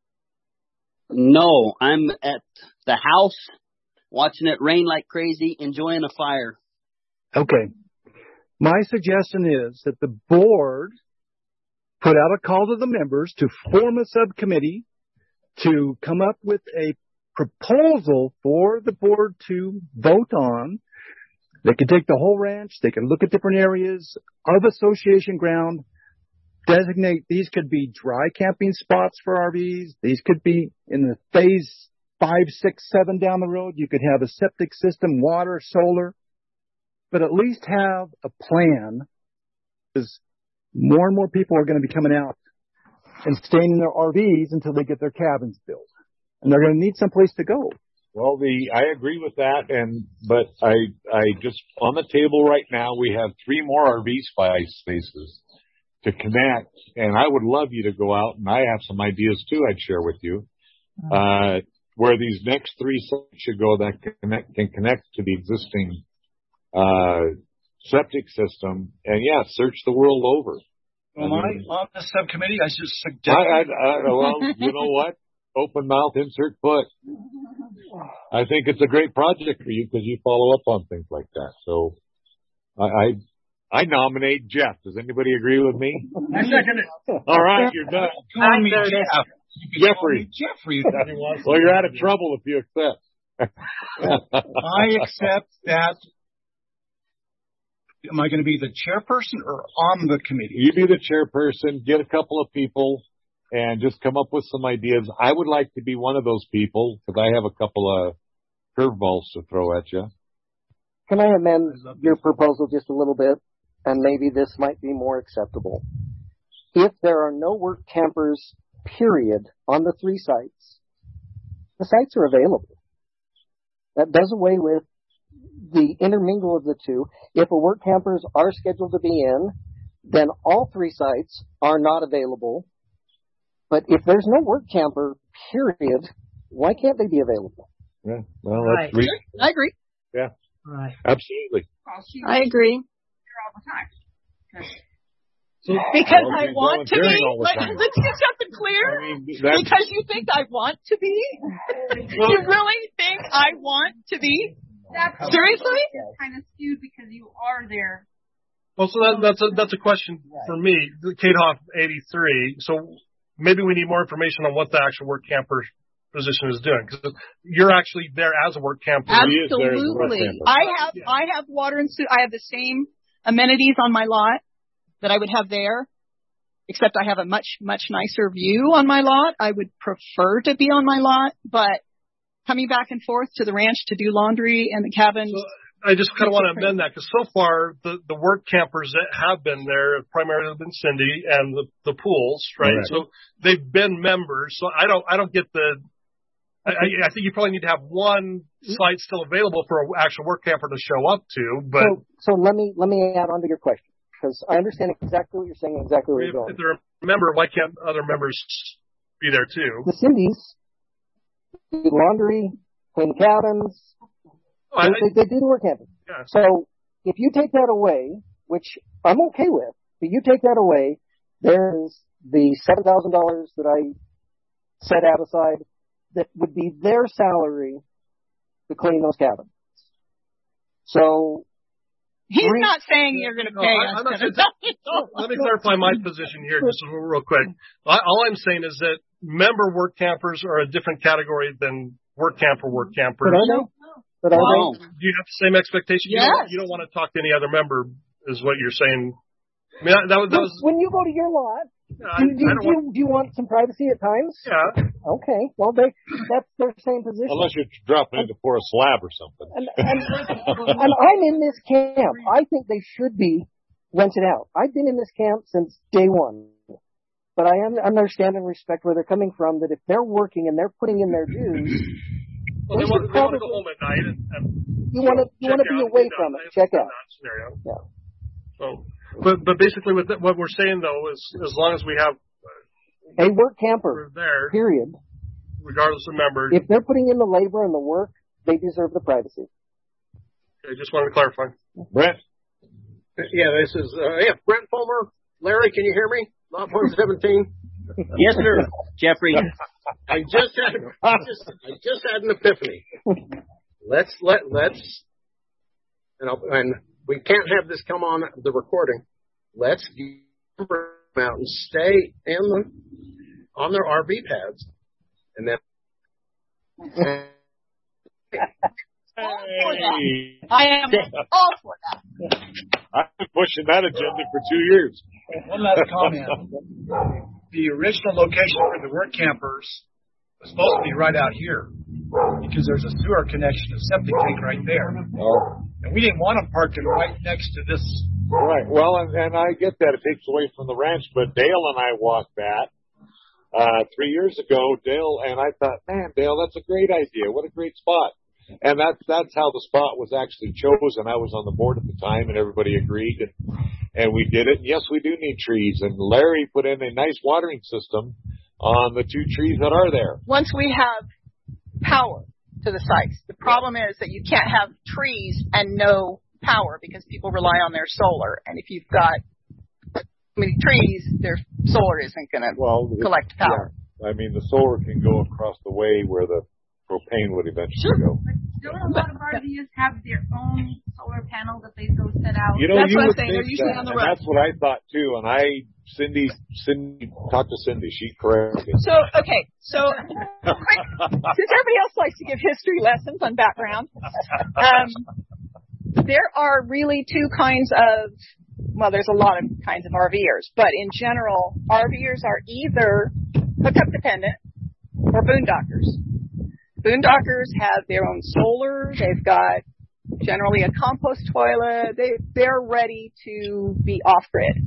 No, I'm at the house watching it rain like crazy, enjoying a fire. Okay. My suggestion is that the board put out a call to the members to form a subcommittee to come up with a proposal for the board to vote on. They could take the whole ranch. They can look at different areas of association ground, designate these could be dry camping spots for R Vs. These could be in the phase five, six, seven down the road. You could have a septic system, water, solar, but at least have a plan, because more and more people are going to be coming out and staying in their R Vs until they get their cabins built. And they're going to need someplace to go. Well, the I agree with that, and but I I just on the table right now we have three more R V spaces to connect, and I would love you to go out, and I have some ideas too I'd share with you, uh, where these next three sites should go that connect can connect to the existing uh, septic system, and yeah, search the world over. Well, I I, mean, on the subcommittee, I just suggest. I, I, I, well, you know what? Open mouth, insert foot. I think it's a great project for you because you follow up on things like that. So I, I, I nominate Jeff. Does anybody agree with me? I second it. All right, you're done. Call me Jeff. Jeffrey. Jeffrey. Well, you're out of trouble if you accept. I accept that. Am I going to be the chairperson or on the committee? You be the chairperson, get a couple of people, and just come up with some ideas. I would like to be one of those people because I have a couple of curveballs to throw at you. Can I amend your proposal just a little bit? And maybe this might be more acceptable. If there are no work campers, period, on the three sites, the sites are available. That does away with the intermingle of the two. If a work campers are scheduled to be in, then all three sites are not available. But if there's no work camper, period, why can't they be available? Yeah, well, right. that's reasonable. I agree. Yeah, right. Absolutely. I agree. All the time. Because Well, I you're want to be. volunteering all the Like, time. let's get something clear. I mean, that's- Because you think I want to be? You really think I want to be? That's Seriously? It's kind of skewed because you are there. Well, so that, that's a that's a question for me, Kate Hoff, eighty-three. So maybe we need more information on what the actual work camper position is doing, because you're actually there as a work camper. Absolutely. I have I have water and sewer. I have the same amenities on my lot that I would have there, except I have a much much nicer view on my lot. I would prefer to be on my lot, but coming back and forth to the ranch to do laundry and the cabin. So I just kind of want to amend that, because so far the, the work campers that have been there have primarily been Cindy and the, the pools, right? Right. So they've been members. So I don't I don't get the. I, I think you probably need to have one site still available for an actual work camper to show up to. But So, so let me let me add on to your question, because I understand exactly what you're saying, exactly where if, you're going. if they're a member, why can't other members be there too? The Cindy's do laundry, clean cabins. Oh, I- they, they do the work camping. Yeah. So if you take that away, which I'm okay with, but you take that away, there's the seven thousand dollars that I set out aside that would be their salary to clean those cabins. So He's Bring- not saying you're going to No, pay I- us. I'm not to- saying- No, let me clarify my position here just real quick. I, all I'm saying is that member work campers are a different category than work camper work campers. But are they? But are Well, they? do you have the same expectation? You, Yes. don't, you don't want to talk to any other member, is what you're saying. I mean, that, that was, that was When you go to your lot, I, do, do, I don't do, want, do you want some privacy at times? yeah. Okay. Well, they that's their same position. Unless you're dropping in to pour a slab or something. And, and, and I'm in this camp. I think they should be rented out. I've been in this camp since day one. But I un- understand and respect where they're coming from, that if they're working and they're putting in their dues, Well, they they want, should they want to go probably- home at night and, and you want to you check want to be out, away you know, from I it. Check understand out. that scenario. Yeah. So, but but basically, with the, what we're saying though is, as long as we have A work camper, there, period. regardless of members, If they're putting in the labor and the work, they deserve the privacy. I just wanted to clarify. Brent? Yeah, this is, uh, yeah, Brent Fulmer. Larry, can you hear me? Lot one seventeen. Yes, sir, Jeffrey. I just had, I just, I just had an epiphany. Let's, let, let's, and, I'll, and we can't have this come on the recording. Let's get them out and stay in the, on their R V pads. And then, Hey. I am all for that. I've been pushing that agenda for two years. One last comment. The original location for the work campers was supposed to be right out here because there's a sewer connection, a septic tank right there. Oh. And we didn't want them parking right next to this. Right. Well, and, and I get that. It takes away from the ranch, but Dale and I walked that uh three years ago. Dale and I thought, man, Dale, that's a great idea. What a great spot. And that's that's how the spot was actually chosen. I was on the board at the time, and everybody agreed, and, and we did it. And yes, we do need trees. And Larry put in a nice watering system on the two trees that are there. Once we have power to the sites, the problem is that you can't have trees and no power because people rely on their solar. And if you've got many trees, their solar isn't going to well, collect power. Yeah. I mean, the solar can go across the way where the propane would eventually Sure. go. Don't a lot of R Vs have their own solar panel that they go set out? You know, That's you what I'm would saying. think They're usually that, on the and road. that's what I thought too. And I Cindy, Cindy, talk to Cindy. She corrected. So, okay. So, quick, since everybody else likes to give history lessons on background, um, there are really two kinds of, well, there's a lot of kinds of RVers, but in general, RVers are either hookup dependent or boondockers. Boondockers have their own solar. They've got generally a compost toilet. They, they're ready to be off-grid.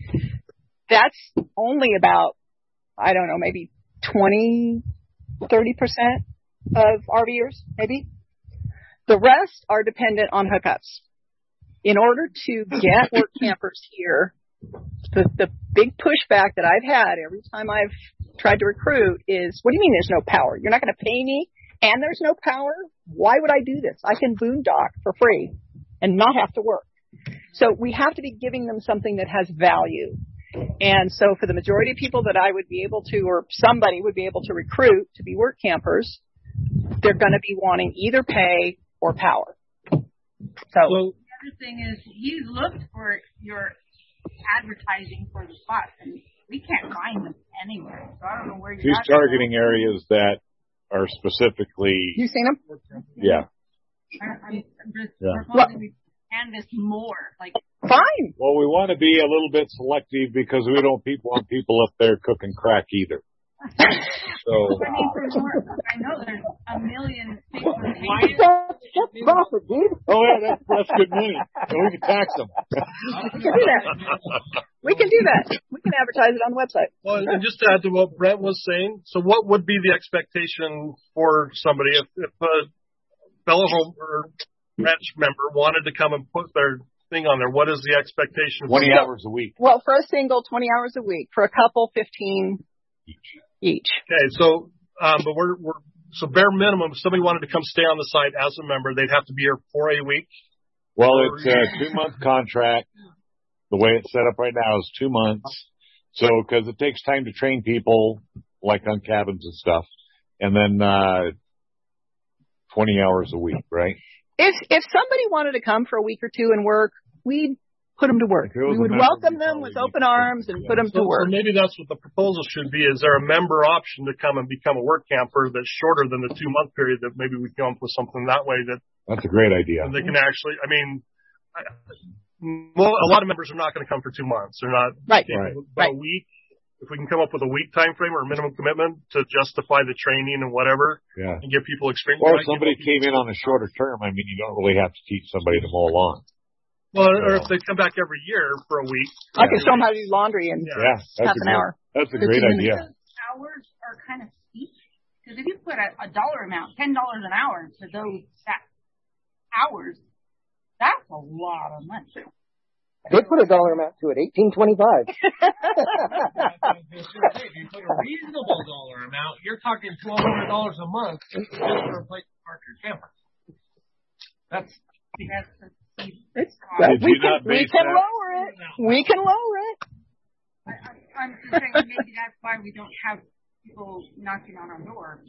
That's only about, I don't know, maybe twenty, thirty percent of RVers, maybe. The rest are dependent on hookups. In order to get work campers here, the, the big pushback that I've had every time I've tried to recruit is, what do you mean there's no power? You're not going to pay me and there's no power? Why would I do this? I can boondock for free and not have to work. So we have to be giving them something that has value. And so for the majority of people that I would be able to, or somebody would be able to recruit to be work campers, they're going to be wanting either pay or power. So the other thing is, you looked for your advertising for the spots, and we can't find them anywhere. So I don't know where you're. She's targeting areas that are specifically. You seen them? Yeah. I'm just Yeah. proposing we canvas more, like. Fine. Well, we want to be a little bit selective because we don't people want people up there cooking crack either. So. I mean, for more, I know there's a million people. That's profit, dude. Oh yeah, that's, that's good money. So we can tax them. We can do that. We can do that. We can advertise it on the website. Well, and just to add to what Brent was saying, so what would be the expectation for somebody if, if a fellow home or ranch member wanted to come and put their thing on there? What is the expectation? twenty hours a week. Well, for a single, twenty hours a week. For a couple, fifteen each. Each. Okay, so um, but we're we're so bare minimum. If somebody wanted to come stay on the site as a member, they'd have to be here for a week. Well, it's a two month contract. The way it's set up right now is two months. So, because it takes time to train people, like on cabins and stuff, and then uh twenty hours a week, right? If if somebody wanted to come for a week or two and work, we'd put them to work. We would welcome them with open arms and put them So, to work. so maybe that's what the proposal should be. Is there a member option to come and become a work camper that's shorter than the two month period? That maybe we come up with something that way that That's a great idea. they can actually. I mean, I, well, a lot of members are not going to come for two months. They're not. Right. Right. Right. A week. If we can come up with a week time frame or a minimum commitment to justify the training and whatever, Yeah. and give people experience. Or if somebody came in on a shorter term, I mean, you don't really have to teach somebody to mow a lawn. Well, or if they come back every year for a week. I can show them how to do laundry in Yeah, that's half a an great, hour. That's a great idea. Hours are kind of steep, because if you put a, a dollar amount, ten dollars an hour to those that hours, that's a lot of money. They put a dollar amount to it, eighteen twenty-five. If you put a reasonable dollar amount, you're talking twelve hundred dollars a month just for a place to park your camper. That's. It's, Did we you can, not we base can that? lower it. We can lower it. I, I, I'm just saying maybe that's why we don't have people knocking on our door.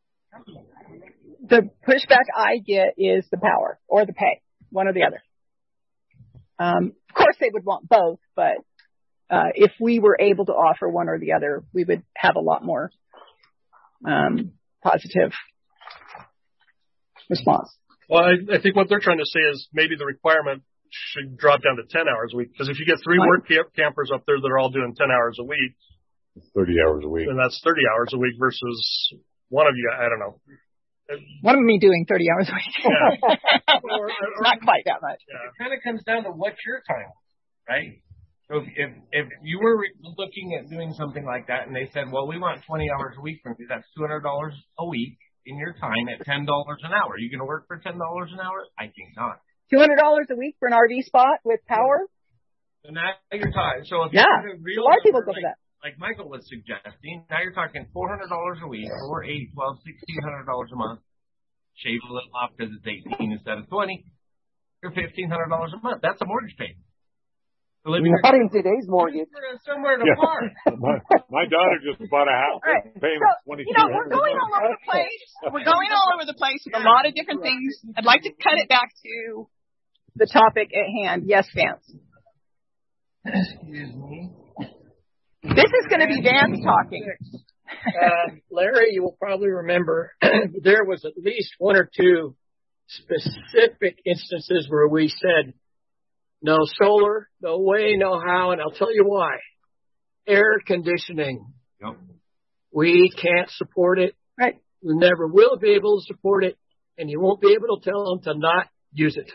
The pushback I get is the power or the pay, one or the other. Um, of course, they would want both, but uh, if we were able to offer one or the other, we would have a lot more um, positive response. Well, I, I think what they're trying to say is maybe the requirement should drop down to ten hours a week. Because if you get three work camp- campers up there that are all doing ten hours a week, thirty hours a week, then that's thirty hours a week versus one of you. I don't know. One of me doing thirty hours a week. Yeah. or, or, Not quite that much. Yeah. It kind of comes down to what's your time, right? So if, if if you were re- looking at doing something like that, and they said, "Well, we want twenty hours a week from you," that's two hundred dollars a week in your time at ten dollars an hour. Are you going to work for ten dollars an hour? I think not. Two hundred dollars a week for an R V spot with power. So now you're talking. So if Yeah, you're a, real a lot of people number, go for like, that. like Michael was suggesting, now you're talking four hundred dollars a week, or eight, twelve, sixteen hundred dollars a month. Shave a little off because it's eighteen instead of twenty. You're fifteen hundred dollars a month. That's a mortgage payment. So living Not in today's mortgage. somewhere to Yeah. park. my, my daughter just bought a house. Right. Payment So, twenty-two you know, hundred we're going all over the place. We're going all over the place with a lot of different things. I'd like to cut it back to the topic at hand. Yes, Vance. Excuse me. This is going to be Vance talking. Uh, Larry, you will probably remember there was at least one or two specific instances where we said, no solar, no way, no how, and I'll tell you why. Air conditioning. Yep. We can't support it. Right. We never will be able to support it, and you won't be able to tell them to not use it.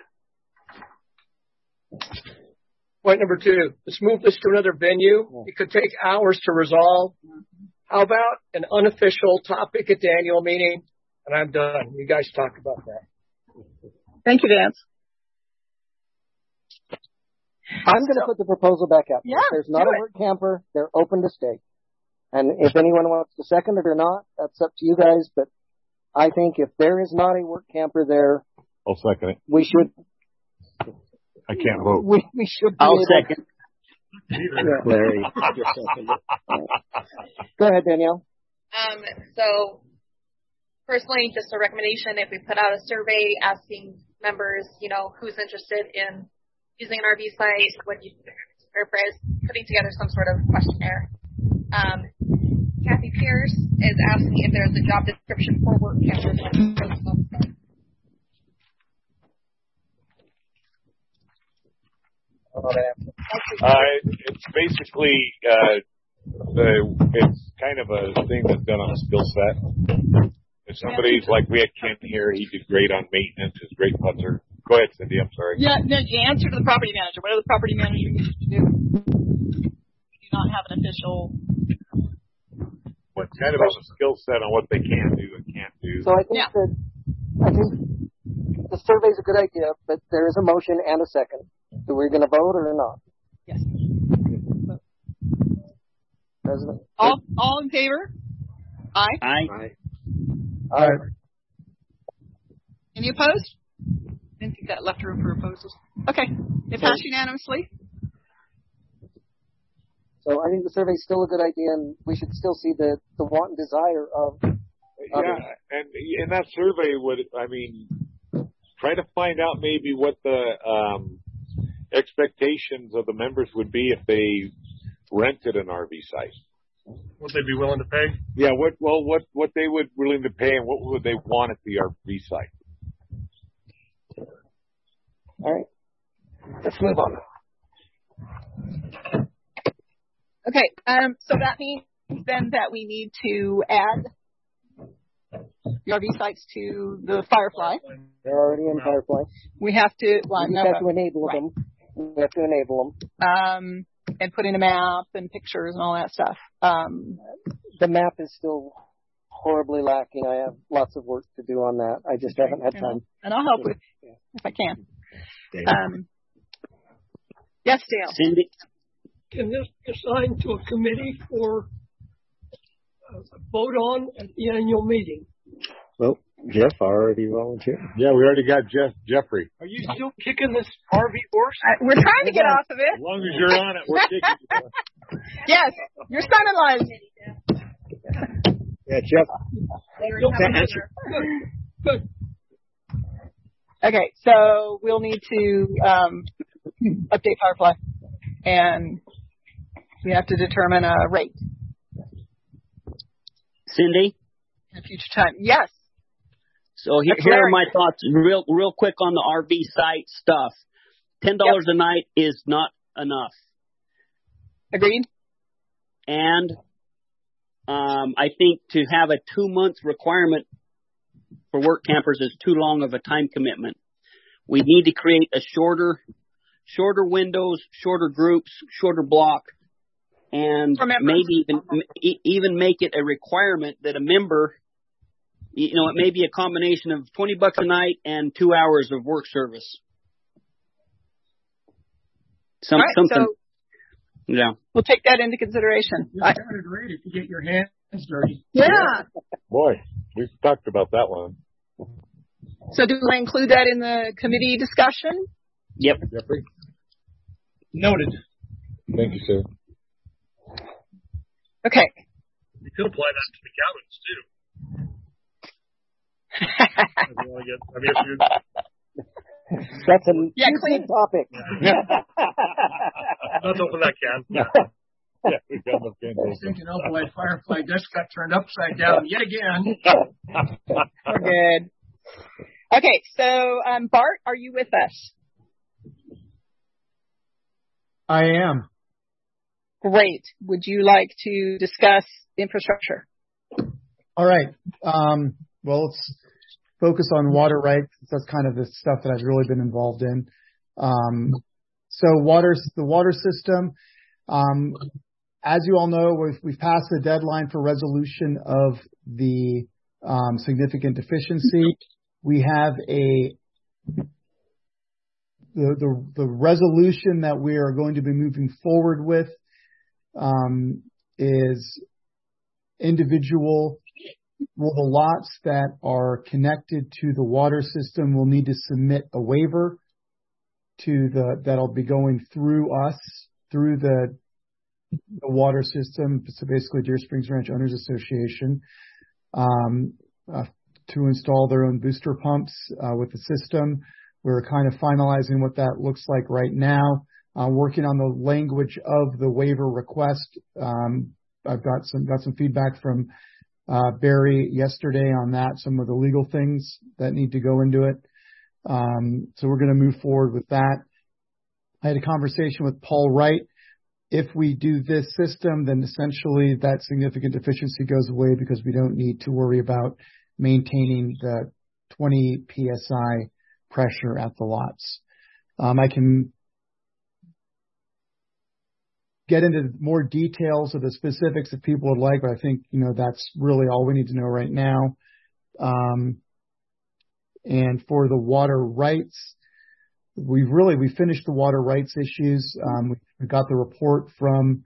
Point number two, let's move this to another venue. It could take hours to resolve. How about an unofficial topic at the annual meeting? And I'm done. You guys talk about that. Thank you, Vance. I'm going to put the proposal back up. Yeah, if there's not a work camper, they're open to stay. And if anyone wants to second it or not, that's up to you guys. But I think if there is not a work camper there, I'll second it. we should. I can't vote. We, we should. Be I'll able, second. Yeah. Larry. Go ahead, Danielle. Um, so personally, just a recommendation, if we put out a survey asking members, you know, who's interested in using an R V site, what do you prepare for, is putting together some sort of questionnaire. Um, Kathy Pierce is asking if there's a job description for work campers. Uh, it's basically, uh, the, it's kind of a thing that's done on a skill set. If somebody's like, we had Kent here, he did great on maintenance, he's a great putter. Go ahead, Cindy, I'm sorry. Yeah, no, you answer to the property manager. What does the property manager need to do? We do not have an official. What kind of a skill set on what they can do and can't do. So I think Yeah. that I think the survey's a good idea, but there is a motion and a second. So we're going to vote or not? Yes. President. All, all in favor? Aye. Aye. Aye. Aye. Any opposed? Didn't think that left room for opposes. Okay. It passed unanimously. So I think the survey's still a good idea, and we should still see the, the want and desire of. Yeah, and in that survey, would I mean, try to find out maybe what the um, expectations of the members would be if they rented an R V site. Would they be willing to pay? Yeah, what well, what what they would willing to pay, and what would they want at the R V site? All right, let's move on. Okay. Um, so that means then that we need to add the R V sites to the Firefly. They're already in Firefly. We have to. Well, we no, have to enable right. them. We have to enable them. Um, and put in a map and pictures and all that stuff. Um, the map is still horribly lacking. I have lots of work to do on that. I just haven't had time. And I'll help with if I can. Um, yes, Dale. Cindy, can this be assigned to a committee for uh, vote on at the annual meeting? Well, Jeff already volunteered. Yeah, we already got Jeff Jeffrey. Are you still kicking this R V horse? Uh, we're trying to get off of it. As long as you're on it, we're kicking. Yes, your son in law. Yeah, Jeff. Good. Okay, so we'll need to um, update Firefly, and we have to determine a rate. Cindy? In a future time. Yes. So here, here are my thoughts real real quick on the R V site stuff. ten dollars yep. a night is not enough. Agreed. And um, I think to have a two-month requirement for work campers is too long of a time commitment. We need to create a shorter, shorter windows, shorter groups, shorter block, and Remember. maybe even even make it a requirement that a member, you know, it may be a combination of twenty bucks a night and two hours of work service. Some, right, something. So yeah. We'll take that into consideration. You're kind of great if you get your hands dirty. Yeah. Boy, we've talked about that one. So do we include that in the committee discussion? Yep. Jeffrey? Noted. Thank you, sir. Okay. You could apply that to the cabins, too. I mean, if you... That's a yeah, clean topic. Yeah. Let's open that can. Yeah, we got enough games I was thinking, oh boy, Firefly just got turned upside down yet again. We're good. Okay, so um, Bart, are you with us? I am. Great. Would you like to discuss infrastructure? All right. Um, well, let's focus on water rights. That's kind of the stuff that I've really been involved in. Um, so water, the water system, um, as you all know, we've, we've passed the deadline for resolution of the um, significant deficiency. We have a the, the the resolution that we are going to be moving forward with um, is individual. Well, the lots that are connected to the water system will need to submit a waiver to the that'll be going through us through the the water system. So basically, Deer Springs Ranch Owners Association um, uh, to install their own booster pumps uh, with the system. We're kind of finalizing what that looks like right now. Uh, working on the language of the waiver request. Um, I've got some got some feedback from uh, Barry yesterday on that. Some of the legal things that need to go into it. Um, so we're going to move forward with that. I had a conversation with Paul Wright. If we do this system, then essentially that significant deficiency goes away because we don't need to worry about maintaining the twenty P S I pressure at the lots. Um, I can get into more details of the specifics if people would like, but I think, you know, that's really all we need to know right now. Um, and for the water rights, we've really, we finished the water rights issues. Um, we got the report from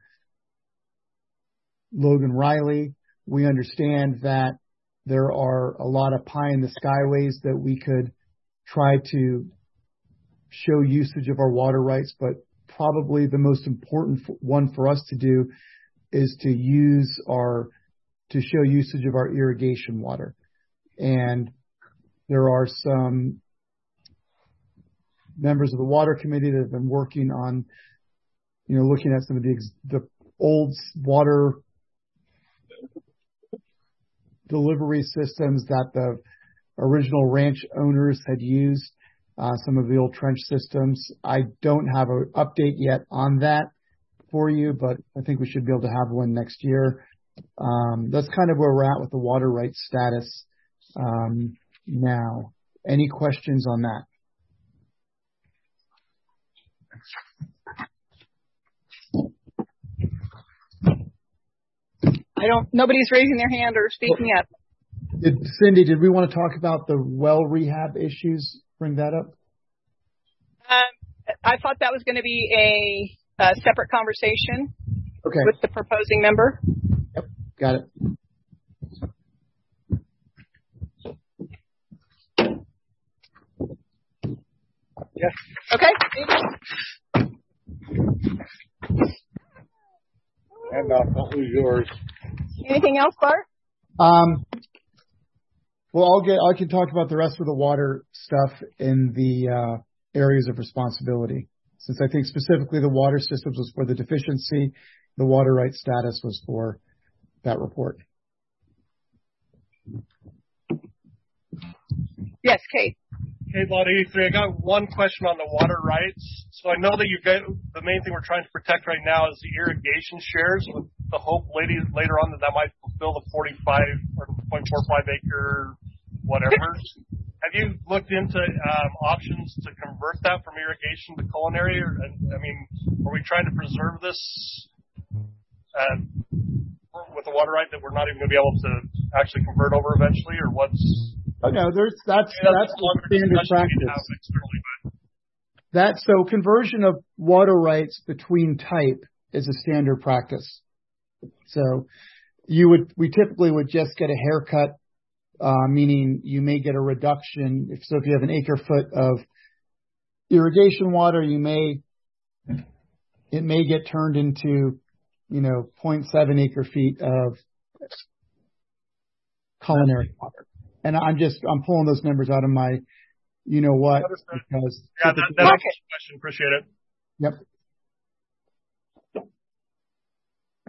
Logan Riley. We understand that there are a lot of pie in the sky ways that we could try to show usage of our water rights, but probably the most important one for us to do is to use our, to show usage of our irrigation water. And there are some members of the water committee that have been working on, you know, looking at some of the, the old water delivery systems that the original ranch owners had used, uh, some of the old trench systems. I don't have an update yet on that for you, but I think we should be able to have one next year. Um, that's kind of where we're at with the water rights status um, now. Any questions on that? I don't, nobody's raising their hand or speaking up. Did, Cindy, did we want to talk about the well rehab issues? Bring that up? Um, I thought that was going to be a, a separate conversation okay. with the proposing member. Yep, got it. Yes. Okay. And uh, what was yours? Anything else, Bart? Um, well, I'll get, I can talk about the rest of the water stuff in the uh, areas of responsibility, since I think specifically the water systems was for the deficiency, the water rights status was for that report. Yes, Kate. Kate, Lot eighty-three. I got one question on the water rights. So I know that you got the main thing we're trying to protect right now is the irrigation shares, with the hope lady later on that that might fulfill the forty-five or point four five acre whatever. Have you looked into um, options to convert that from irrigation to culinary? Or, I mean, are we trying to preserve this uh, with the water right that we're not even going to be able to actually convert over eventually, or what's? Oh no, there's that's yeah, that's, that's standard practice. Externally, that so conversion of water rights between type is a standard practice. So you would we typically would just get a haircut, uh, meaning you may get a reduction. If, so if you have an acre foot of irrigation water, you may it may get turned into you know zero point seven acre feet of culinary water. And I'm just, I'm pulling those numbers out of my, you know what, because. Yeah, that, that's a question. Appreciate it. Yep.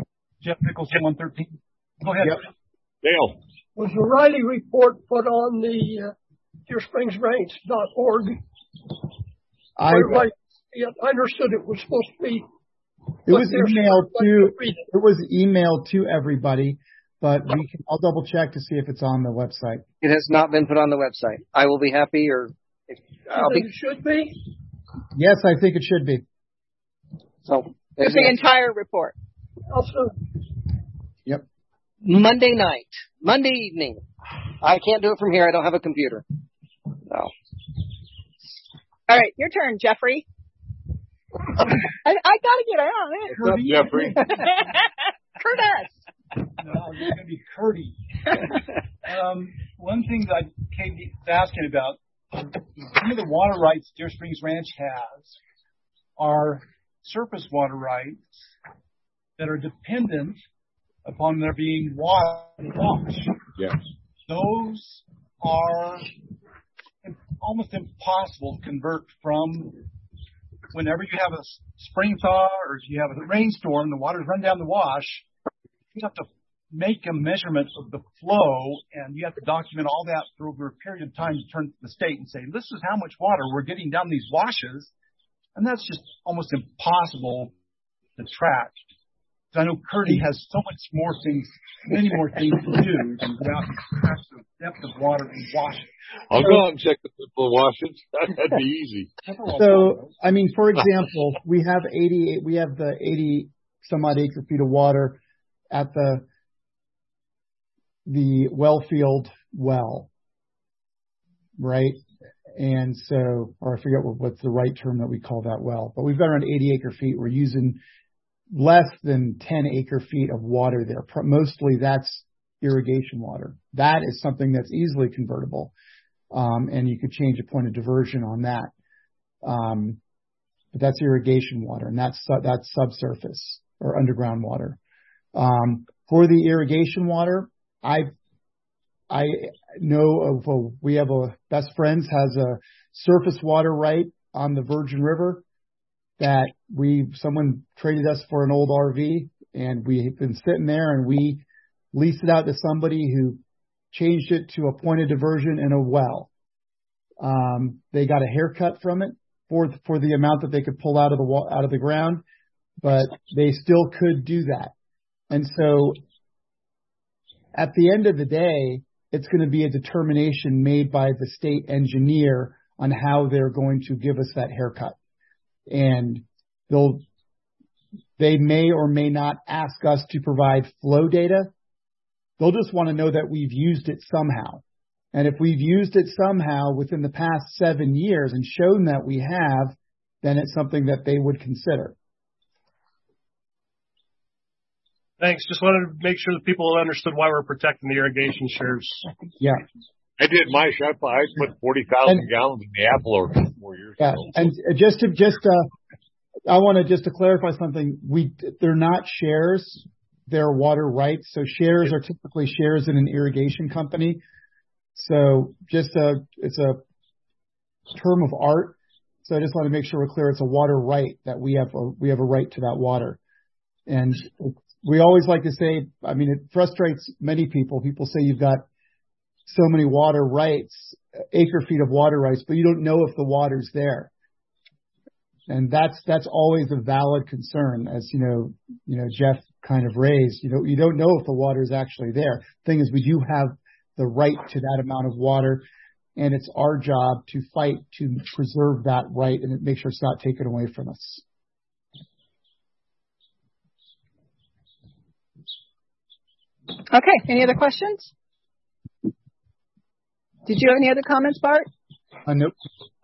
Jeff Nicholson, one thirteen. Go ahead. Yep. Dale. Was the Riley report put on the uh, deer springs ranch dot org? I, yeah, I understood it was supposed to be. It was emailed to it was emailed to everybody, but we can, I'll double check to see if it's on the website. It has not been put on the website. I will be happy, or if, I'll be. It should be. Yes, I think it should be. So it's the entire report. Also, yep. Monday night, Monday evening. I can't do it from here. I don't have a computer. So. All right, your turn, Jeffrey. I, I gotta get out on it. What's up, Jeffrey? Curtis. No, it's gonna be Curdy. um, one thing that Katie is asking about, some of the water rights Deer Springs Ranch has are surface water rights that are dependent upon there being water wash. Yes. Those are almost impossible to convert from. Whenever you have a spring thaw or if you have a rainstorm, the water's run down the wash, you have to make a measurement of the flow, and you have to document all that for over a period of time to turn to the state and say, this is how much water we're getting down these washes. And that's just almost impossible to track. I know Curdy has so much more things, many more things to do than go out and track the depth of water and wash it. I'll go out and check the people washes. That'd be easy. So, I mean, for example, we have eighty-eight, we have the eighty some odd acre feet of water at the, the Wellfield well, right? And so, or I forget what, what's the right term that we call that well, but we've got around eighty acre feet. We're using less than ten acre feet of water there. Mostly that's irrigation water. That is something that's easily convertible. Um, and you could change a point of diversion on that. Um, but that's irrigation water, and that's, that's subsurface or underground water. Um, for the irrigation water, I, I know of, a, we have a best friends has a surface water right on the Virgin River that we, someone traded us for an old R V, and we've been sitting there, and we leased it out to somebody who changed it to a point of diversion in a well. Um, they got a haircut from it for for the amount that they could pull out of the out of the ground, but they still could do that. And so, at the end of the day, it's going to be a determination made by the state engineer on how they're going to give us that haircut, and they'll they may or may not ask us to provide flow data. They'll just want to know that we've used it somehow. And if we've used it somehow within the past seven years and shown that we have, then it's something that they would consider. Thanks. Just wanted to make sure that people understood why we're protecting the irrigation shares. Yeah. I did my shop. I put forty thousand gallons in the apple orchard four years yeah. ago. And just to, just, uh, I want to just to clarify something. We, they're not shares. They're water rights. So shares are typically shares in an irrigation company. So just a, it's a term of art. So I just want to make sure we're clear. It's a water right that we have, a, we have a right to that water. And we always like to say, I mean, it frustrates many people. People say you've got so many water rights, acre feet of water rights, but you don't know if the water's there. And that's, that's always a valid concern, as you know, you know, Jeff kind of raised, you know, you don't know if the water is actually there. Thing is, we do have the right to that amount of water, and it's our job to fight to preserve that right and make sure it's not taken away from us. Okay. Any other questions? Did you have any other comments, Bart? Uh, nope.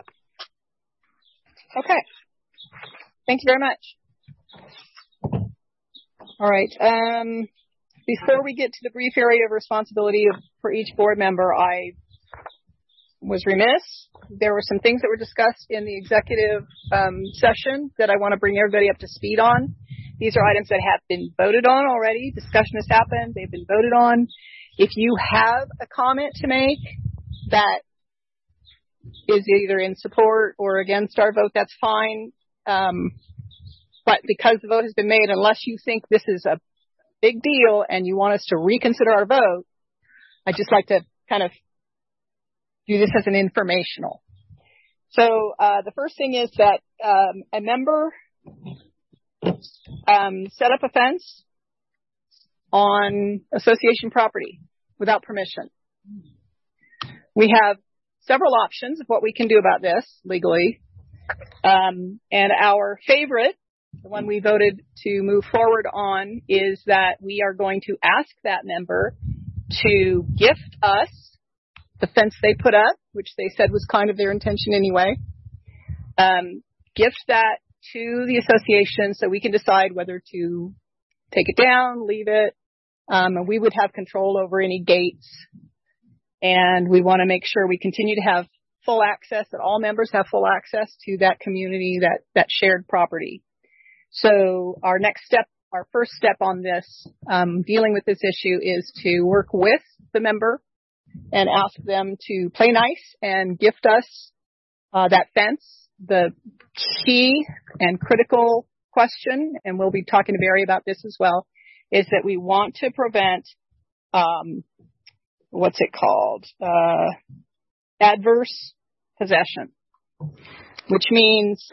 Okay. Thank you very much. All right. Um, before we get to the brief area of responsibility of, for each board member, I was remiss. There were some things that were discussed in the executive um, session that I want to bring everybody up to speed on. These are items that have been voted on already. Discussion has happened. They've been voted on. If you have a comment to make that is either in support or against our vote, that's fine. Um, but because the vote has been made, unless you think this is a big deal and you want us to reconsider our vote, I'd just like to kind of do this as an informational. So uh, the first thing is that um, a member um, set up a fence on association property without permission. We have several options of what we can do about this legally. Um, and our favorite, the one we voted to move forward on, is that we are going to ask that member to gift us the fence they put up, which they said was kind of their intention anyway. Um, gift that to the association so we can decide whether to take it down, leave it, um, and we would have control over any gates. And we want to make sure we continue to have full access, that all members have full access to that community, that, that shared property. So our next step, our first step on this, um, dealing with this issue, is to work with the member and ask them to play nice and gift us uh, that fence. The key and critical question, and we'll be talking to Barry about this as well, is that we want to prevent, um, what's it called, uh, adverse possession, which means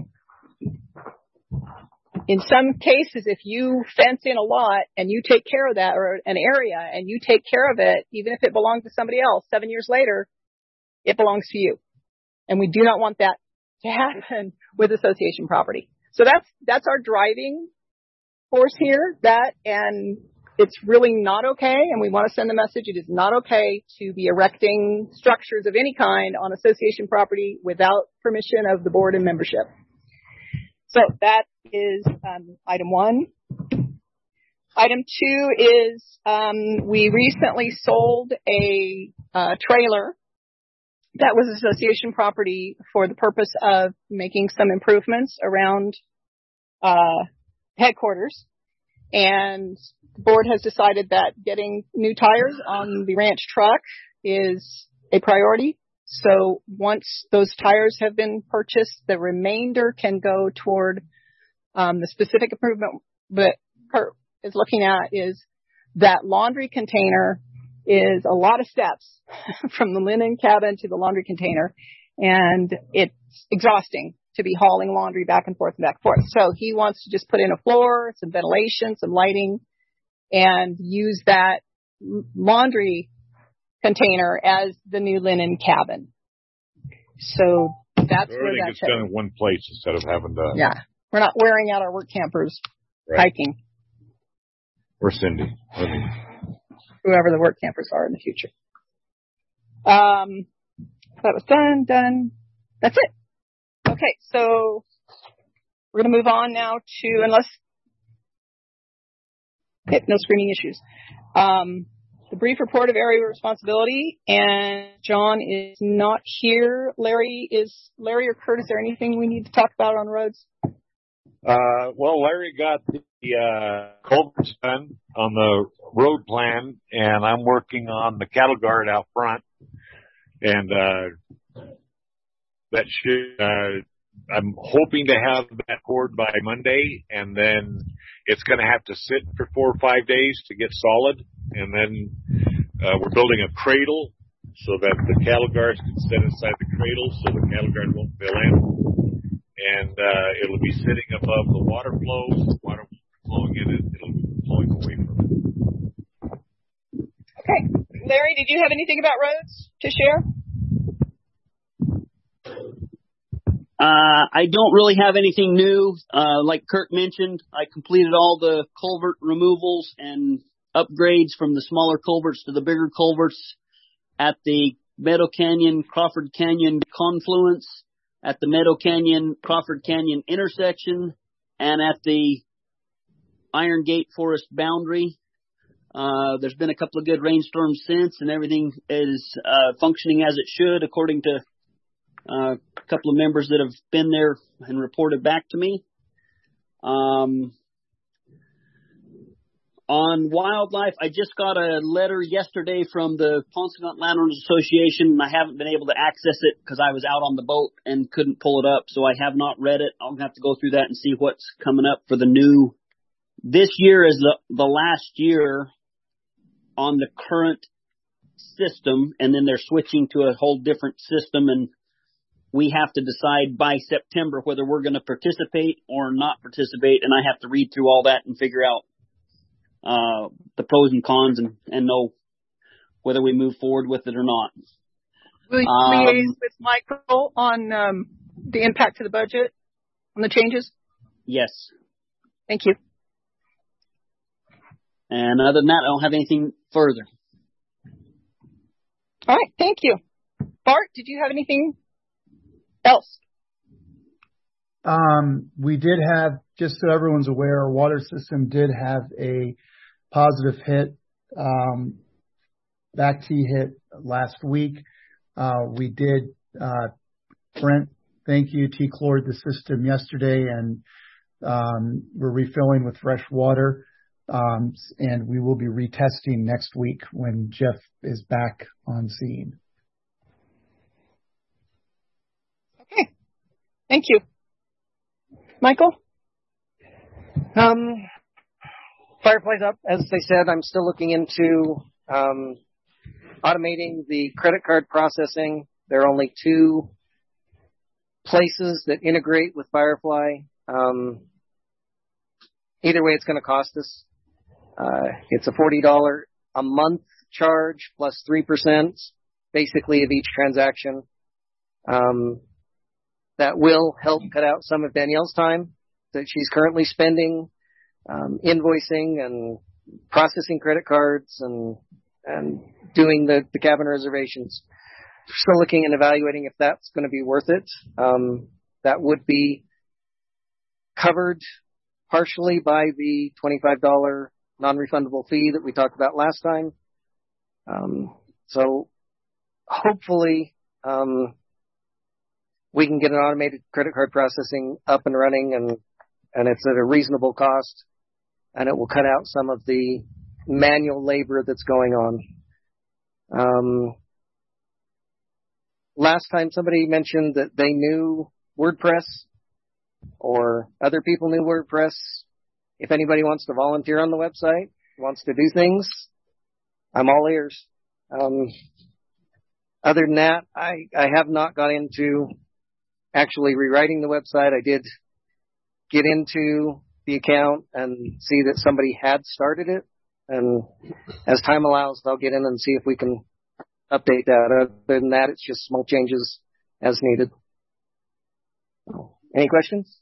in some cases, if you fence in a lot and you take care of that, or an area and you take care of it, even if it belongs to somebody else, seven years later, it belongs to you. And we do not want that to happen with association property. So that's, that's our driving force here, that, and it's really not okay. And we want to send the message. It is not okay to be erecting structures of any kind on association property without permission of the board and membership. So that is um, item one. Item two is um, we recently sold a uh, trailer that was association property for the purpose of making some improvements around uh, headquarters. And the board has decided that getting new tires on the ranch truck is a priority. So once those tires have been purchased, the remainder can go toward um, the specific improvement that Kurt is looking at, is that laundry container is a lot of steps from the linen cabin to the laundry container, and it's exhausting to be hauling laundry back and forth and back and forth. So he wants to just put in a floor, some ventilation, some lighting, and use that laundry container as the new linen cabin. So that's Everything where that's gets done in one place instead of having to. Yeah, we're not wearing out our work campers Right. hiking. Or Cindy. I mean, Whoever the work campers are in the future. Um, that was done, done. That's it. Okay, so we're going to move on now to, unless, okay, no screening issues. Um, the brief report of area responsibility, and John is not here. Larry is, Larry or Kurt, is there anything we need to talk about on roads? Uh, well, Larry got the uh, culverts done on the road plan, and I'm working on the cattle guard out front. And uh, that should, uh, I'm hoping to have that poured by Monday, and then it's going to have to sit for four or five days to get solid. And then uh, we're building a cradle so that the cattle guards can sit inside the cradle so the cattle guard won't fill in. And uh, it'll be sitting above the water flows. The water will be flowing in it. It'll be flowing away from it. Okay. Larry, did you have anything about roads to share? Uh, I don't really have anything new. Uh, like Kurt mentioned, I completed all the culvert removals and upgrades from the smaller culverts to the bigger culverts at the Meadow Canyon, Crawford Canyon confluence, at the Meadow Canyon, Crawford Canyon intersection, and at the Iron Gate Forest boundary. Uh, there's been a couple of good rainstorms since, and everything is uh, functioning as it should, according to uh, a couple of members that have been there and reported back to me. Um, on wildlife, I just got a letter yesterday from the Ponceant Landowners Association, and I haven't been able to access it because I was out on the boat and couldn't pull it up, so I have not read it. I'll have to go through that and see what's coming up for the new this year is the, the last year on the current system, and then they're switching to a whole different system, and we have to decide by September whether we're going to participate or not participate, and I have to read through all that and figure out uh, the pros and cons and, and know whether we move forward with it or not. Will you Um, liaise with Michael on um, the impact to the budget, on the changes? Yes. Thank you. And other than that, I don't have anything further. All right, thank you. Bart, did you have anything else? Um, we did have, just so everyone's aware, our water system did have a positive hit, um, back T hit last week. Uh, we did, uh, Brent, thank you, T-chlored the system yesterday, and um, we're refilling with fresh water. Um, and we will be retesting next week when Jeff is back on scene. Okay. Thank you. Michael? Um, Firefly's up. As they said, I'm still looking into um, automating the credit card processing. There are only two places that integrate with Firefly. Um, either way, it's going to cost us. Uh, it's a forty dollars a month charge plus three percent basically of each transaction. Um, that will help cut out some of Danielle's time that she's currently spending um, invoicing and processing credit cards and and doing the, the cabin reservations. Still looking and evaluating if that's going to be worth it. Um, that would be covered partially by the twenty-five dollars non-refundable fee that we talked about last time. Um, so hopefully um, we can get an automated credit card processing up and running, and and it's at a reasonable cost, and it will cut out some of the manual labor that's going on. Um, last time somebody mentioned that they knew WordPress or other people knew WordPress. If anybody wants to volunteer on the website, wants to do things, I'm all ears. Um, other than that, I, I have not got into actually rewriting the website. I did get into the account and see that somebody had started it. And as time allows, I'll get in and see if we can update that. Other than that, it's just small changes as needed. Any questions?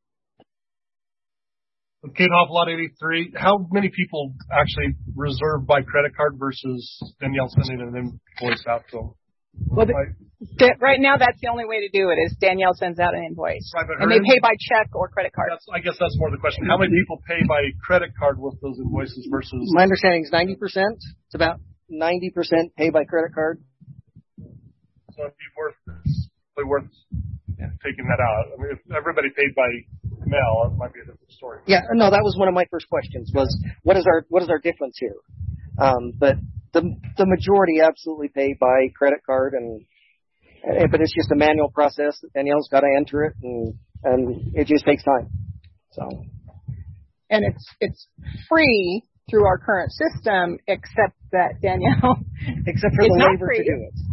Kate Hoff, Lot eighty-three. How many people actually reserve by credit card versus Danielle sending an invoice out to them? Well, the, that, right now, that's the only way to do it is Danielle sends out an invoice. Right, but and they pay by check or credit card. That's, I guess that's more the question. How many people pay by credit card with those invoices versus? My understanding is ninety percent. It's about ninety percent pay by credit card. So it'd be worth, it's probably worth yeah, taking that out. I mean, if everybody paid by mail, it might be a different story. Yeah, no, that was one of my first questions was what is our what is our difference here? Um, but the the majority absolutely pay by credit card, and, and but it's just a manual process that Danielle's got to enter it, and and it just takes time. So, and it's it's free through our current system, except that Danielle, except for the labor to do it.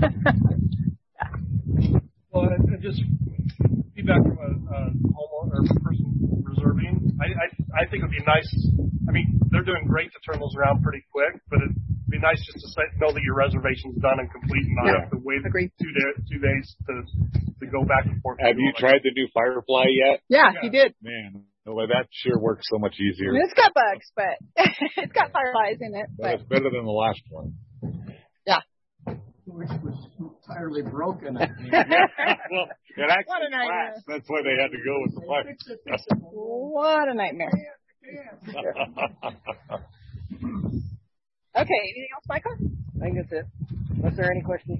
Well, and, and just feedback from a, a homeowner or a person reserving. I, I I think it would be nice. I mean, they're doing great to turn those around pretty quick, but it'd be nice just to say, know that your reservation's done and complete, and not yeah. have to wait Agreed. two day, two days to to go back and forth. Have you tried the new Firefly yet? Yeah, yeah. he did. Man, well, that sure works so much easier. It's got bugs, but it's got fireflies in it. But it's better than the last one. Yeah. Which was entirely broken. yeah. Well, it actually crashed. That's why they had to go with the fire. What a nightmare. Okay, anything else, Michael? I think that's it. Unless there are any questions.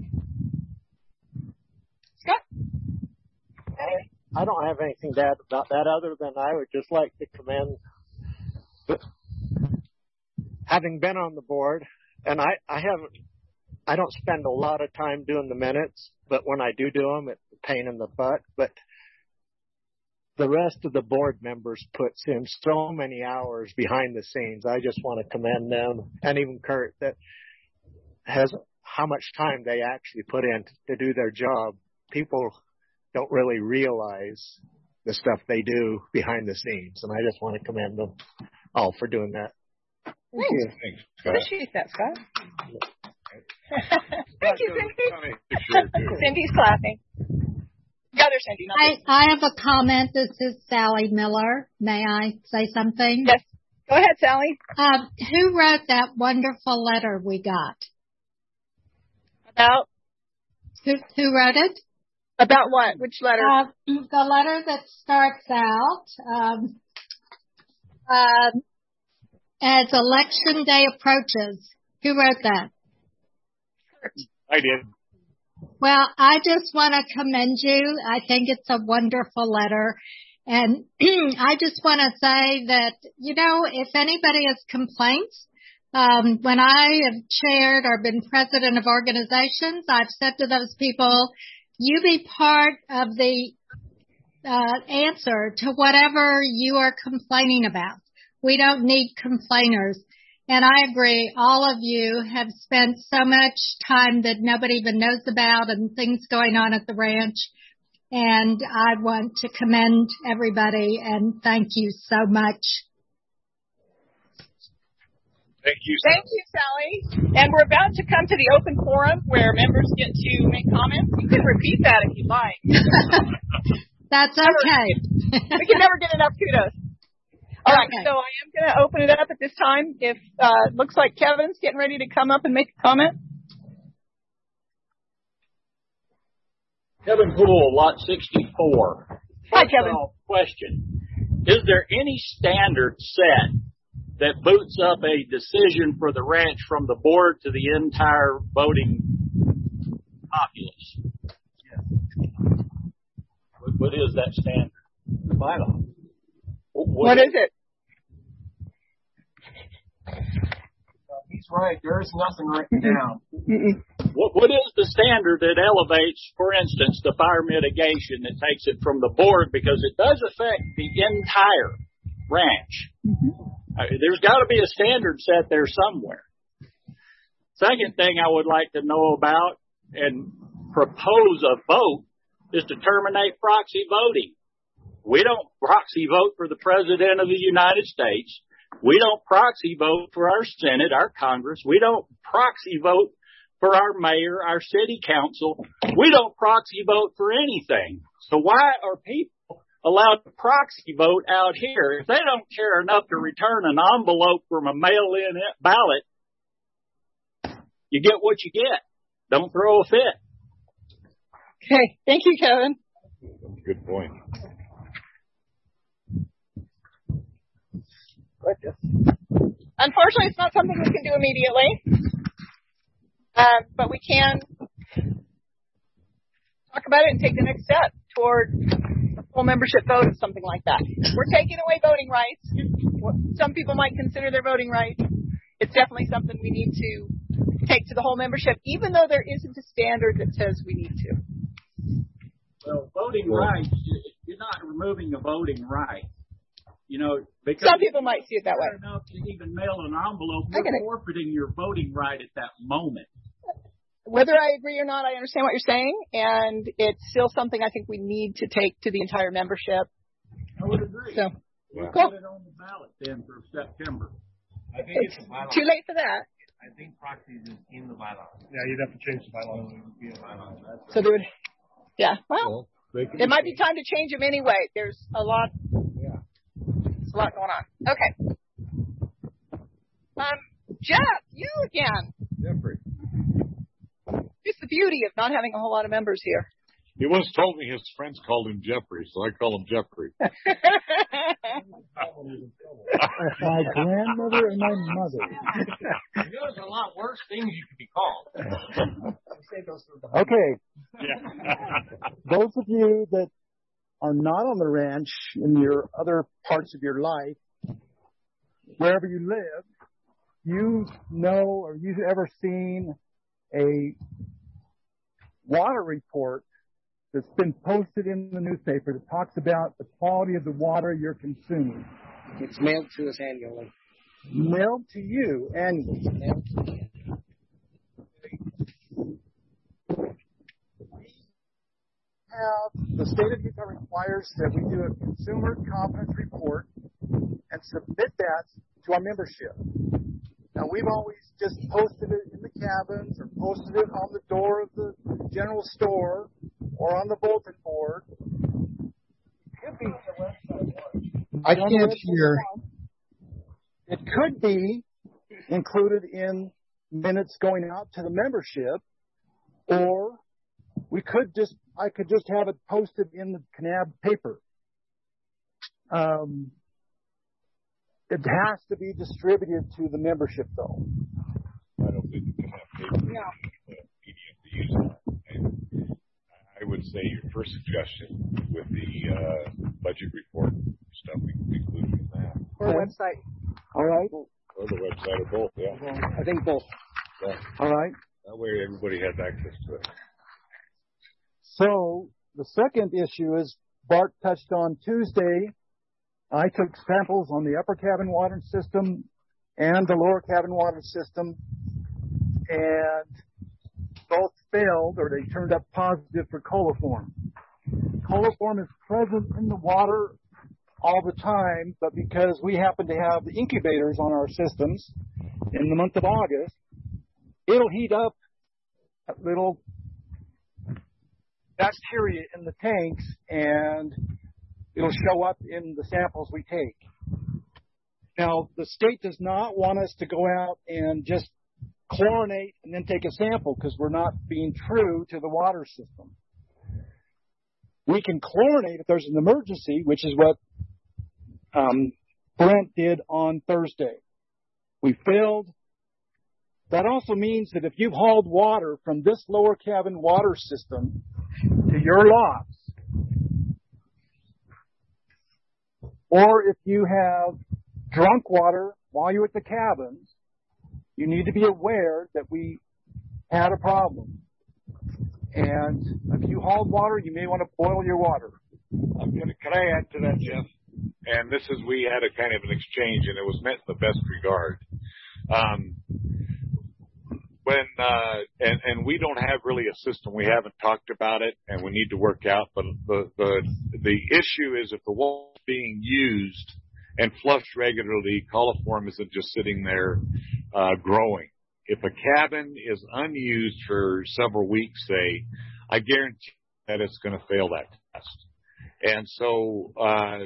Scott? I, I don't have anything to add about that other than I would just like to commend the, having been on the board, and I, I haven't I don't spend a lot of time doing the minutes, but when I do do them, it's a pain in the butt. But the rest of the board members puts in so many hours behind the scenes. I just want to commend them, and even Kurt, that has how much time they actually put in to do their job. People don't really realize the stuff they do behind the scenes, and I just want to commend them all for doing that. Thank Thanks. you. Thanks, Scott. Appreciate that, Scott. Thank you, Cindy. Cindy's clapping. The other Cindy, not I, this. I have a comment. This is Sally Miller. May I say something? Yes. Go ahead, Sally. Um, who wrote that wonderful letter we got? About? Who, who wrote it? About what? Which letter? Uh, the letter that starts out, um, um, as election day approaches. Who wrote that? I did. Well, I just want to commend you. I think it's a wonderful letter. And I just want to say that, you know, if anybody has complaints, um, when I have chaired or been president of organizations, I've said to those people, you be part of the uh, answer to whatever you are complaining about. We don't need complainers. And I agree, all of you have spent so much time that nobody even knows about and things going on at the ranch. And I want to commend everybody and thank you so much. Thank you, Sally. Thank you, Sally. And we're about to come to the open forum where members get to make comments. You can repeat that if you'd like. That's okay. We can never get enough kudos. All right, okay. So I am going to open it up at this time. If uh looks like Kevin's getting ready to come up and make a comment. Kevin Poole, Lot sixty-four. Hi, Kevin. Question. Is there any standard set that boots up a decision for the ranch from the board to the entire voting populace? Yes. What, what is that standard? The bylaw. What, what is it? He's right. There is nothing written down. What, what is the standard that elevates, for instance, the fire mitigation that takes it from the board? Because it does affect the entire ranch. Mm-hmm. Uh, there's got to be a standard set there somewhere. Second thing I would like to know about and propose a vote is to terminate proxy voting. We don't proxy vote for the President of the United States. We don't proxy vote for our Senate, our Congress. We don't proxy vote for our mayor, our city council. We don't proxy vote for anything. So why are people allowed to proxy vote out here? If they don't care enough to return an envelope from a mail-in ballot, you get what you get. Don't throw a fit. Okay. Thank you, Kevin. Good point. Unfortunately, it's not something we can do immediately, uh, but we can talk about it and take the next step toward full membership vote or something like that. We're taking away voting rights. What some people might consider their voting rights. It's definitely something we need to take to the whole membership, even though there isn't a standard that says we need to. Well, voting rights, you're not removing a voting right. You know, because some people might see it that way. Enough to even mail an envelope, you're forfeiting your voting right at that moment. Whether I agree or not, I understand what you're saying, and it's still something I think we need to take to the entire membership. I would agree. So, we'll cool. Put it on the ballot then for September. I think it's, it's a bylaw. Too late for that. I think proxies is in the bylaw. Yeah, you'd have to change the bylaw. So there would, yeah. Well, well it might be time to change them anyway. There's a lot. Yeah. There's a lot going on. Okay. Um, Jeff, you again. Jeffrey. It's the beauty of not having a whole lot of members here. He once told me his friends called him Jeffrey, so I call him Jeffrey. My grandmother and my mother. There's a lot worse things you could be called. Okay. Yeah. Those of you that are not on the ranch in your other parts of your life, wherever you live, you know or you've ever seen a water report that's been posted in the newspaper that talks about the quality of the water you're consuming? It's mailed to us annually. Mailed to you annually. Mailed to you. Have, the state of Utah requires that we do a consumer confidence report and submit that to our membership. Now, we've always just posted it in the cabins or posted it on the door of the general store or on the bulletin board. Could be. I can't hear. It could be included in minutes going out to the membership, or we could just, I could just have it posted in the C N A B paper. Um, it has to be distributed to the membership, though. I don't think you can have paper No. P D F to use that. And I would say your first suggestion with the uh, budget report stuff we can include in that. Or website. All right. Or the website, or both, yeah. I think both. Yeah. All right. That way everybody has access to it. So the second issue is Bart touched on Tuesday. I took samples on the upper cabin water system and the lower cabin water system, and both failed, or they turned up positive for coliform. Coliform is present in the water all the time, but because we happen to have the incubators on our systems in the month of August, it'll heat up that little bacteria in the tanks, and it'll show up in the samples we take. Now, the state does not want us to go out and just chlorinate and then take a sample because we're not being true to the water system. We can chlorinate if there's an emergency, which is what um, Brent did on Thursday. We failed. That also means that if you've hauled water from this lower cabin water system to your lots, or if you have drunk water while you're at the cabins, you need to be aware that we had a problem. And if you hauled water, you may want to boil your water. I'm gonna, can I add to that, Jeff? And this is, we had a kind of an exchange, and it was meant in the best regard. Um, when, uh, and, and we don't have really a system. We haven't talked about it, and we need to work out. But the, the, the issue is if the water's being used and flushed regularly, coliform isn't just sitting there, uh, growing. If a cabin is unused for several weeks, say, I guarantee that it's going to fail that test. And so, uh,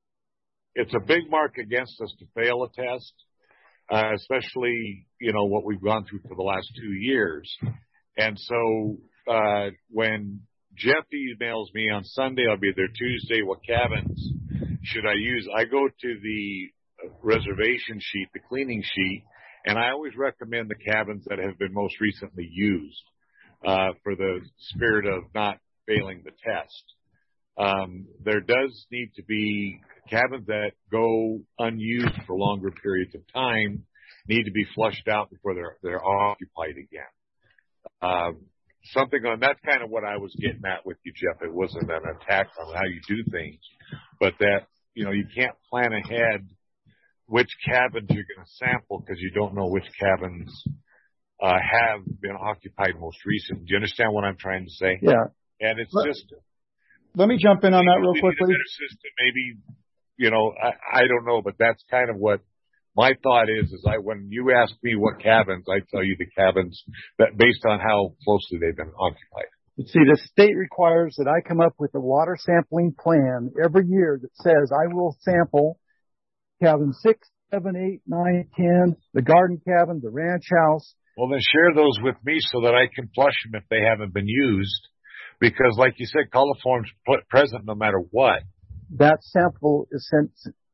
it's a big mark against us to fail a test, uh, especially, you know, what we've gone through for the last two years. And so, uh, when Jeff emails me on Sunday, I'll be there Tuesday, what cabins should I use? I go to the reservation sheet, the cleaning sheet, and I always recommend the cabins that have been most recently used, uh, for the spirit of not failing the test. Um, there does need to be cabins that go unused for longer periods of time need to be flushed out before they're, they're occupied again. Um, something on, that's kind of what I was getting at with you, Jeff. It wasn't an attack on how you do things, but that, you know, you can't plan ahead which cabins you're going to sample because you don't know which cabins uh, have been occupied most recently. Do you understand what I'm trying to say? Yeah. And it's Let, just. Let me jump in on that real quickly. System, maybe, you know, I, I don't know, but that's kind of what my thought is. Is I when you ask me what cabins, I tell you the cabins that based on how closely they've been occupied. See, the state requires that I come up with a water sampling plan every year that says I will sample cabin six, seven, eight, nine, ten, the garden cabin, the ranch house. Well, then share those with me so that I can flush them if they haven't been used. Because, like you said, coliform's present no matter what. That sample is sent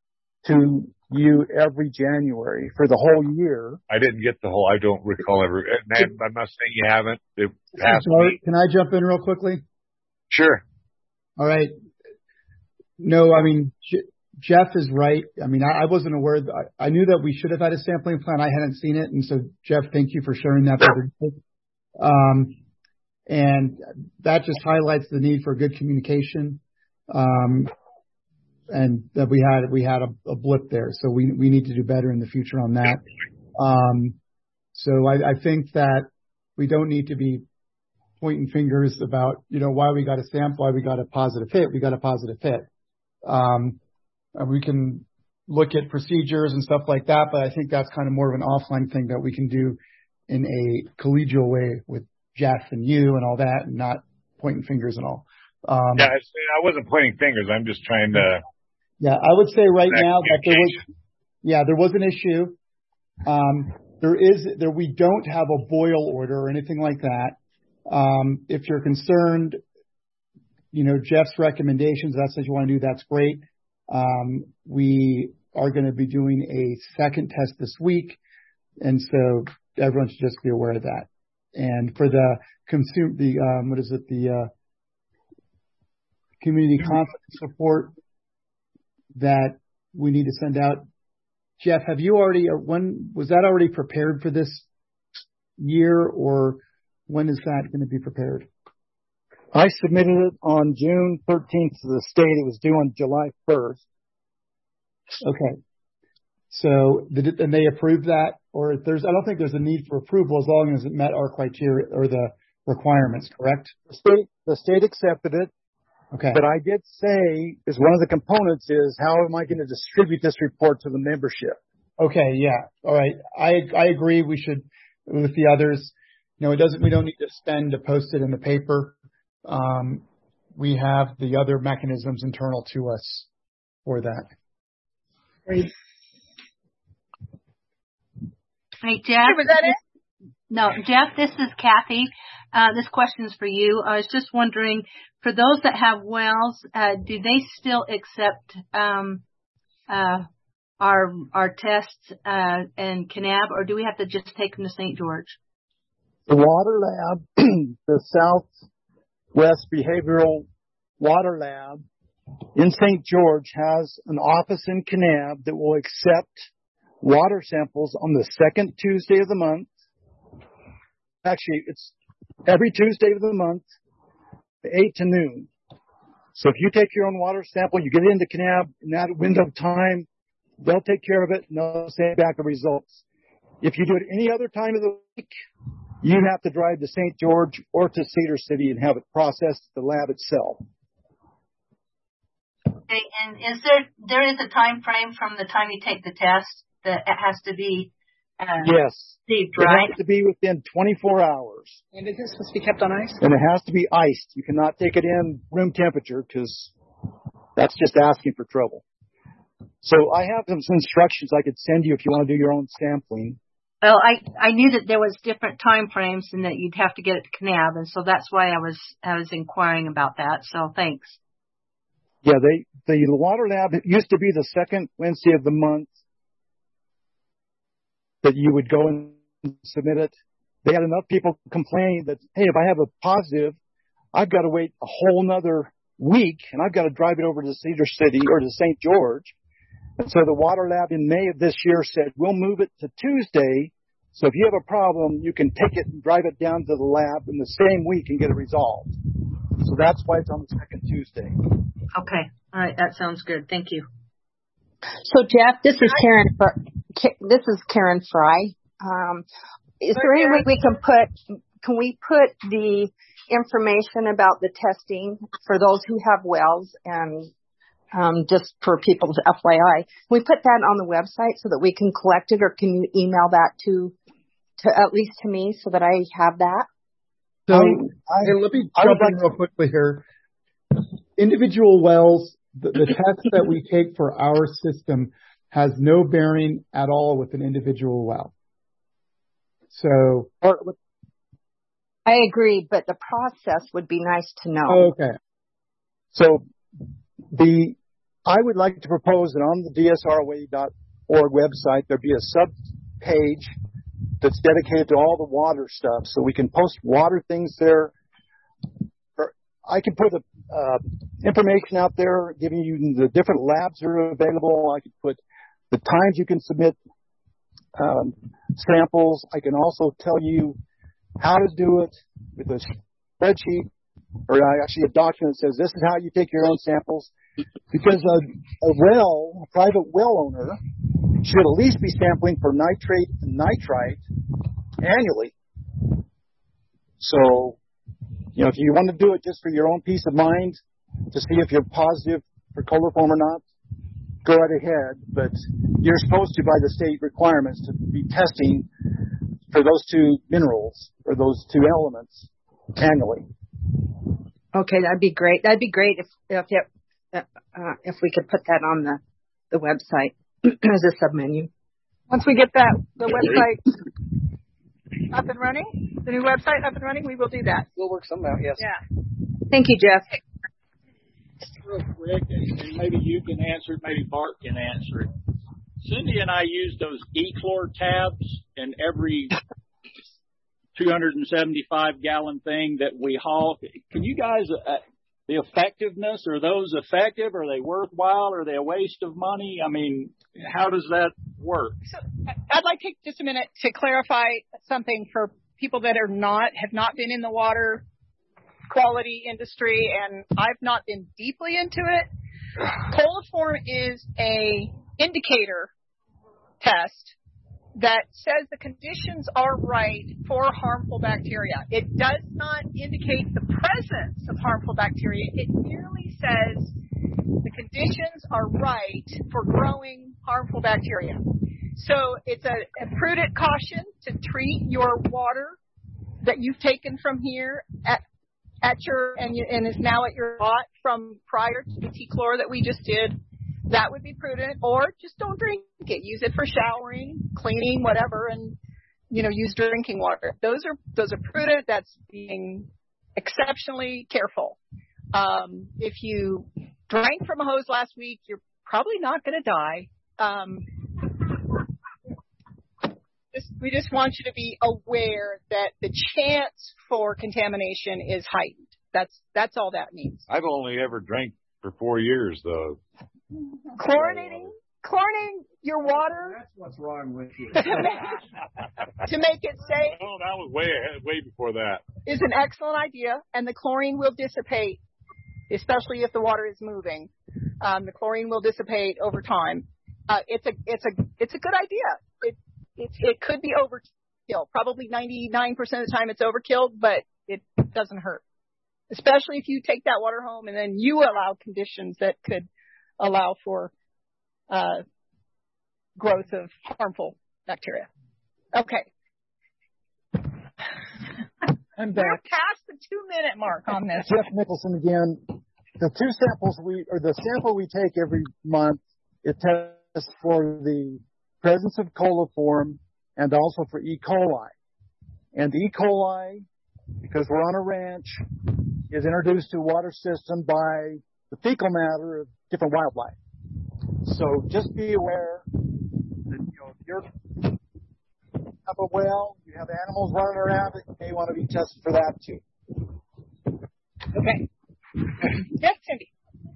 to you every January for the whole year. I didn't get the whole. I don't recall every. I'm not saying you haven't. It has me. Can I jump in real quickly? Sure. All right. No, I mean, Jeff is right. I mean, I, I wasn't aware. That, I, I knew that we should have had a sampling plan. I hadn't seen it, and so Jeff, thank you for sharing that. Um, And that just highlights the need for good communication. Um, and that we had, we had a, a blip there. So we, we need to do better in the future on that. Um, so I, I think that we don't need to be pointing fingers about, you know, why we got a sample, why we got a positive hit. We got a positive hit. Um, and we can look at procedures and stuff like that, but I think that's kind of more of an offline thing that we can do in a collegial way with Jeff and you and all that, and not pointing fingers and all. Um, yeah, I wasn't pointing fingers. I'm just trying to. Yeah, I would say right now that there was, yeah, there was an issue. Um, there is, there, we don't have a boil order or anything like that. Um, if you're concerned, you know, Jeff's recommendations, that's what you want to do, that's great. Um, we are going to be doing a second test this week. And so everyone should just be aware of that. And for the consume, the, um, what is it? The, uh, community confidence report that we need to send out. Jeff, have you already, or when was that already prepared for this year, or when is that going to be prepared? I submitted it on June thirteenth to the state. It was due on July first. Okay. So did it, and they approved that, or there's, I don't think there's a need for approval as long as it met our criteria or the requirements, correct? The state, the state accepted it. Okay. But I did say, is one of the components is how am I going to distribute this report to the membership? Okay. Yeah. All right. I, I agree. We should, with the others, you know, it doesn't, we don't need to spend to post it in the paper. Um, we have the other mechanisms internal to us for that. Great. Hey, Jeff. Was that it? No, Jeff, this is Kathy. Uh, this question is for you. I was just wondering, for those that have wells, uh, do they still accept um, uh, our our tests uh, and C N A B, or do we have to just take them to Saint George? The water lab, the Southwest Behavioral Water Lab in Saint George has an office in C N A B that will accept water samples on the second Tuesday of the month. Actually, it's every Tuesday of the month, eight to noon. So if you take your own water sample, you get it into C N A B in that window of time, they'll take care of it and they'll send back the results. If you do it any other time of the week, you have to drive to Saint George or to Cedar City and have it processed at the lab itself. Okay, and is there there is a time frame from the time you take the test that it has to be uh, yes, received, it right? has to be within twenty-four hours. And is this supposed to be kept on ice? And it has to be iced. You cannot take it in room temperature because that's just asking for trouble. So I have some instructions I could send you if you want to do your own sampling. Well, I, I knew that there was different time frames and that you'd have to get it to C N A B, and so that's why I was I was inquiring about that. So thanks. Yeah, they the water lab, it used to be the second Wednesday of the month that you would go and submit it. They had enough people complaining that, hey, if I have a positive, I've got to wait a whole nother week and I've got to drive it over to Cedar City or to Saint George. And so the water lab in May of this year said, we'll move it to Tuesday. So if you have a problem, you can take it and drive it down to the lab in the same week and get it resolved. So that's why it's on the second Tuesday. Okay. All right. That sounds good. Thank you. So Jeff, this is Karen. This is Karen Fry. Um, is there any way we can put, can we put the information about the testing for those who have wells and Um, just for people's F Y I, can we put that on the website so that we can collect it, or can you email that to, to at least to me so that I have that? So, I, and let me jump in real quickly here. Individual wells, the, the test that we take for our system has no bearing at all with an individual well. So, I agree, but the process would be nice to know. Okay. So, the I would like to propose that on the D S R O A dot org website, there be a sub-page that's dedicated to all the water stuff, so we can post water things there. Or I can put the uh, information out there giving you the different labs that are available. I could put the times you can submit um, samples. I can also tell you how to do it with a spreadsheet, or actually a document that says this is how you take your own samples, because a, a well, a private well owner, should at least be sampling for nitrate and nitrite annually. So, you know, if you want to do it just for your own peace of mind, to see if you're positive for coliform or not, go right ahead. But you're supposed to, by the state requirements, to be testing for those two minerals or those two elements annually. Okay, that'd be great. That'd be great if if if, uh, if we could put that on the the website as a submenu. Once we get that the website up and running, the new website up and running, we will do that. We'll work something out. Yes. Yeah. Thank you, Jeff. Real quick, and maybe you can answer it, maybe Bart can answer it. Cindy and I use those E-Chlor tabs in every two hundred seventy-five gallon thing that we haul. Can you guys, uh, the effectiveness, are those effective? Are they worthwhile? Are they a waste of money? I mean, how does that work? So I'd like to take just a minute to clarify something for people that are not, have not been in the water quality industry, and I've not been deeply into it. Coliform is a indicator test that says the conditions are right for harmful bacteria. It does not indicate the presence of harmful bacteria. It merely says the conditions are right for growing harmful bacteria. So it's a, a prudent caution to treat your water that you've taken from here at at your and, you, and is now at your lot from prior to the T-Chlor that we just did. That would be prudent, or just don't drink it. Use it for showering, cleaning, whatever, and, you know, use drinking water. Those are those are prudent. That's being exceptionally careful. Um, if you drank from a hose last week, you're probably not going to die. Um, just, we just want you to be aware that the chance for contamination is heightened. That's that's all that means. I've only ever drank for four years, though. Chlorinating, chlorinating your water. That's what's wrong with you. to, make, to make it safe. Oh, that was way ahead, way before that. Is an excellent idea, and the chlorine will dissipate, especially if the water is moving. Um, the chlorine will dissipate over time. Uh, it's a it's a it's a good idea. It it it could be overkill. Probably ninety-nine percent of the time it's overkill, but it doesn't hurt. Especially if you take that water home and then you allow conditions that could allow for uh, growth of harmful bacteria. Okay. I'm back. We're past the two-minute mark on this. Jeff Nicholson again. The two samples we, or the sample we take every month, it tests for the presence of coliform and also for E. coli. And the E. coli, because we're on a ranch, is introduced to water system by the fecal matter of different wildlife. So just be aware that, you know, if you're up a well, you have animals running around it, you may want to be tested for that too. Okay. Yes, Cindy.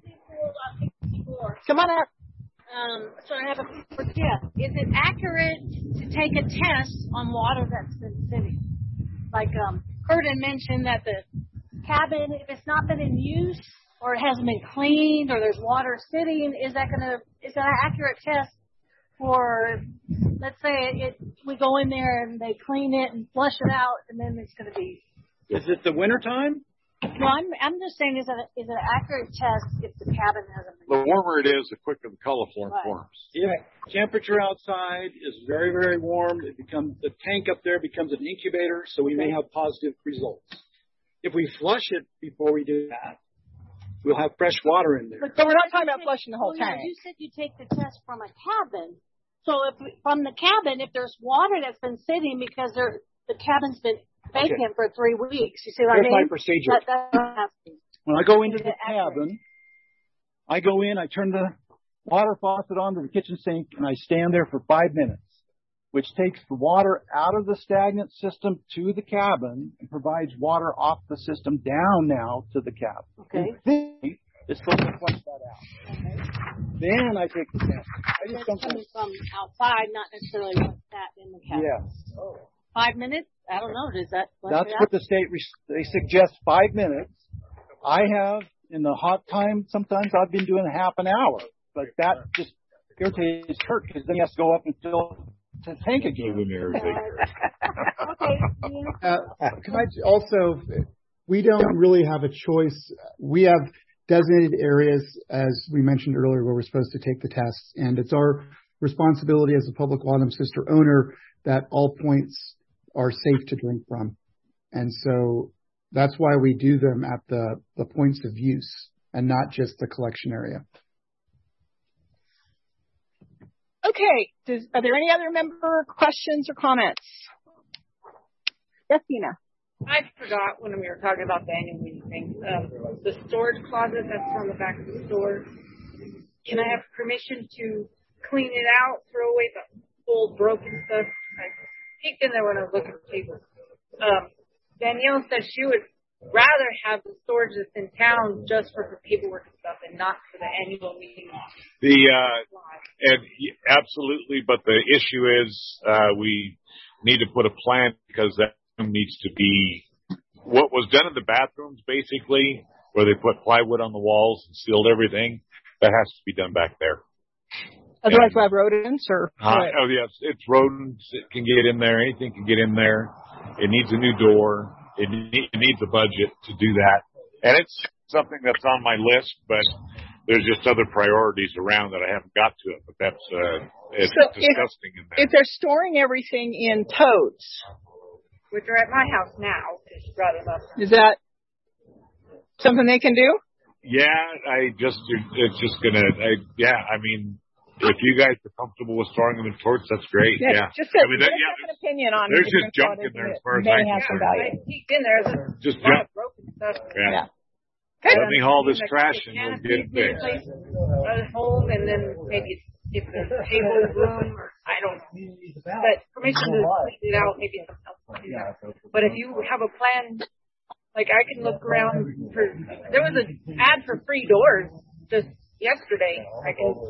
Come on up. Um, so I have a for Jeff. Is it accurate to take a test on water that's been sitting? Like um, Curtin mentioned that the cabin, if it's not been in use or it hasn't been cleaned or there's water sitting, is that going to is that an accurate test for? Let's say it, we go in there and they clean it and flush it out, and then it's going to be. Is it the winter time? No, I'm I'm just saying, is it a, is it an accurate test if the cabin hasn't been? The warmer it is, the quicker the coliform Right. forms. If temperature outside is very, very warm, it becomes the tank up there becomes an incubator, so we may have positive results. If we flush it before we do that, we'll have fresh water in there. But we're not talking about flushing the whole Well, tank. yeah, you said you take the test from a cabin. So if we, from the cabin, if there's water that's been sitting because there, the cabin's been vacant Okay. for three weeks, you see what Here's I mean? my procedure. That, that's what happens. When I go into Is the it accurate? cabin, I go in, I turn the water faucet on to the kitchen sink, and I stand there for five minutes, which takes the water out of the stagnant system to the cabin and provides water off the system down now to the cabin. Okay. In theory, it's supposed to flush that out. Okay. Then I take the sample. I just That's don't coming from outside, not necessarily what's that in the cabin. Yes. Five minutes? I don't know. Does that? That's what the state, they suggest five minutes. I have, in the hot time, sometimes I've been doing half an hour, but that just irritates Kurt because then he has to go up and fill the tank again. Uh, can I also, we don't really have a choice. We have designated areas, as we mentioned earlier, where we're supposed to take the tests, and it's our responsibility as a public water system owner that all points are safe to drink from. And so that's why we do them at the, the points of use and not just the collection area. Okay. Does, are there any other member questions or comments? Yes, Tina. I forgot when we were talking about the annual meeting thing. Um, the storage closet that's on the back of the store. Can I have permission to clean it out, throw away the old broken stuff? I peeked in there when I was looking at the tables. Um, Danielle said she would rather have the storage that's in town just for her paperwork and stuff and not for the annual meeting. The, uh, and absolutely, but the issue is, uh, we need to put a plan because that room needs to be what was done in the bathrooms, basically, where they put plywood on the walls and sealed everything. That has to be done back there. Otherwise, we'll have rodents or. Uh, oh yes, it's rodents. It can get in there. Anything can get in there. It needs a new door. It, need, it needs a budget to do that. And it's something that's on my list, but there's just other priorities around that I haven't got to it. But that's uh, it's so disgusting if, in there. If they're storing everything in totes, which are at my house now, just brought them up. Is that something they can do? Yeah, I just it's just gonna. I, yeah, I mean. If you guys are comfortable with storing them in totes, that's great. Yeah. yeah. Just a, I mean, that, just yeah, have an opinion on there's it. just junk in there as far as may I'm have some concerned. value. I peeked in there. There's Just a lot junk. of broken stuff. Yeah. yeah. Let Um, me haul this like trash the and we'll get it fixed. At home, and then maybe if there's a table room, or I don't know. But permission to clean it out, maybe something else will do that. But if you have a plan, like I can look around for. There was an ad for free doors just yesterday. I can.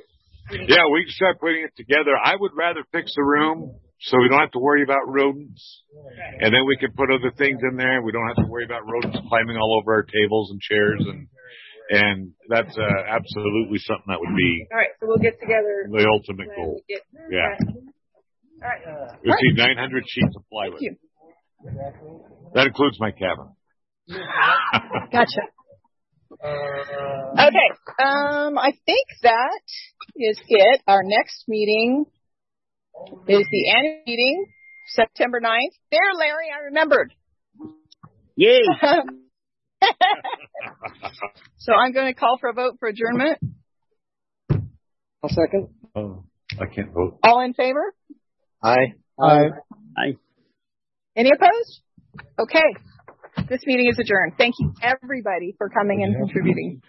Yeah, we can start putting it together. I would rather fix the room so we don't have to worry about rodents. And then we can put other things in there. We don't have to worry about rodents climbing all over our tables and chairs. And and that's uh, absolutely something that would be all right, so we'll get together. The ultimate goal. Get, yeah. All right. You'll see nine hundred sheets of plywood. That includes my cabin. Gotcha. Okay. Um, I think that is it. Our next meeting is the annual meeting, September ninth. There, Larry, I remembered. Yay. So I'm going to call for a vote for adjournment. I'll second. Oh, I can't vote. All in favor? Aye. Aye. Aye. Any opposed? Okay. This meeting is adjourned. Thank you, everybody, for coming and contributing.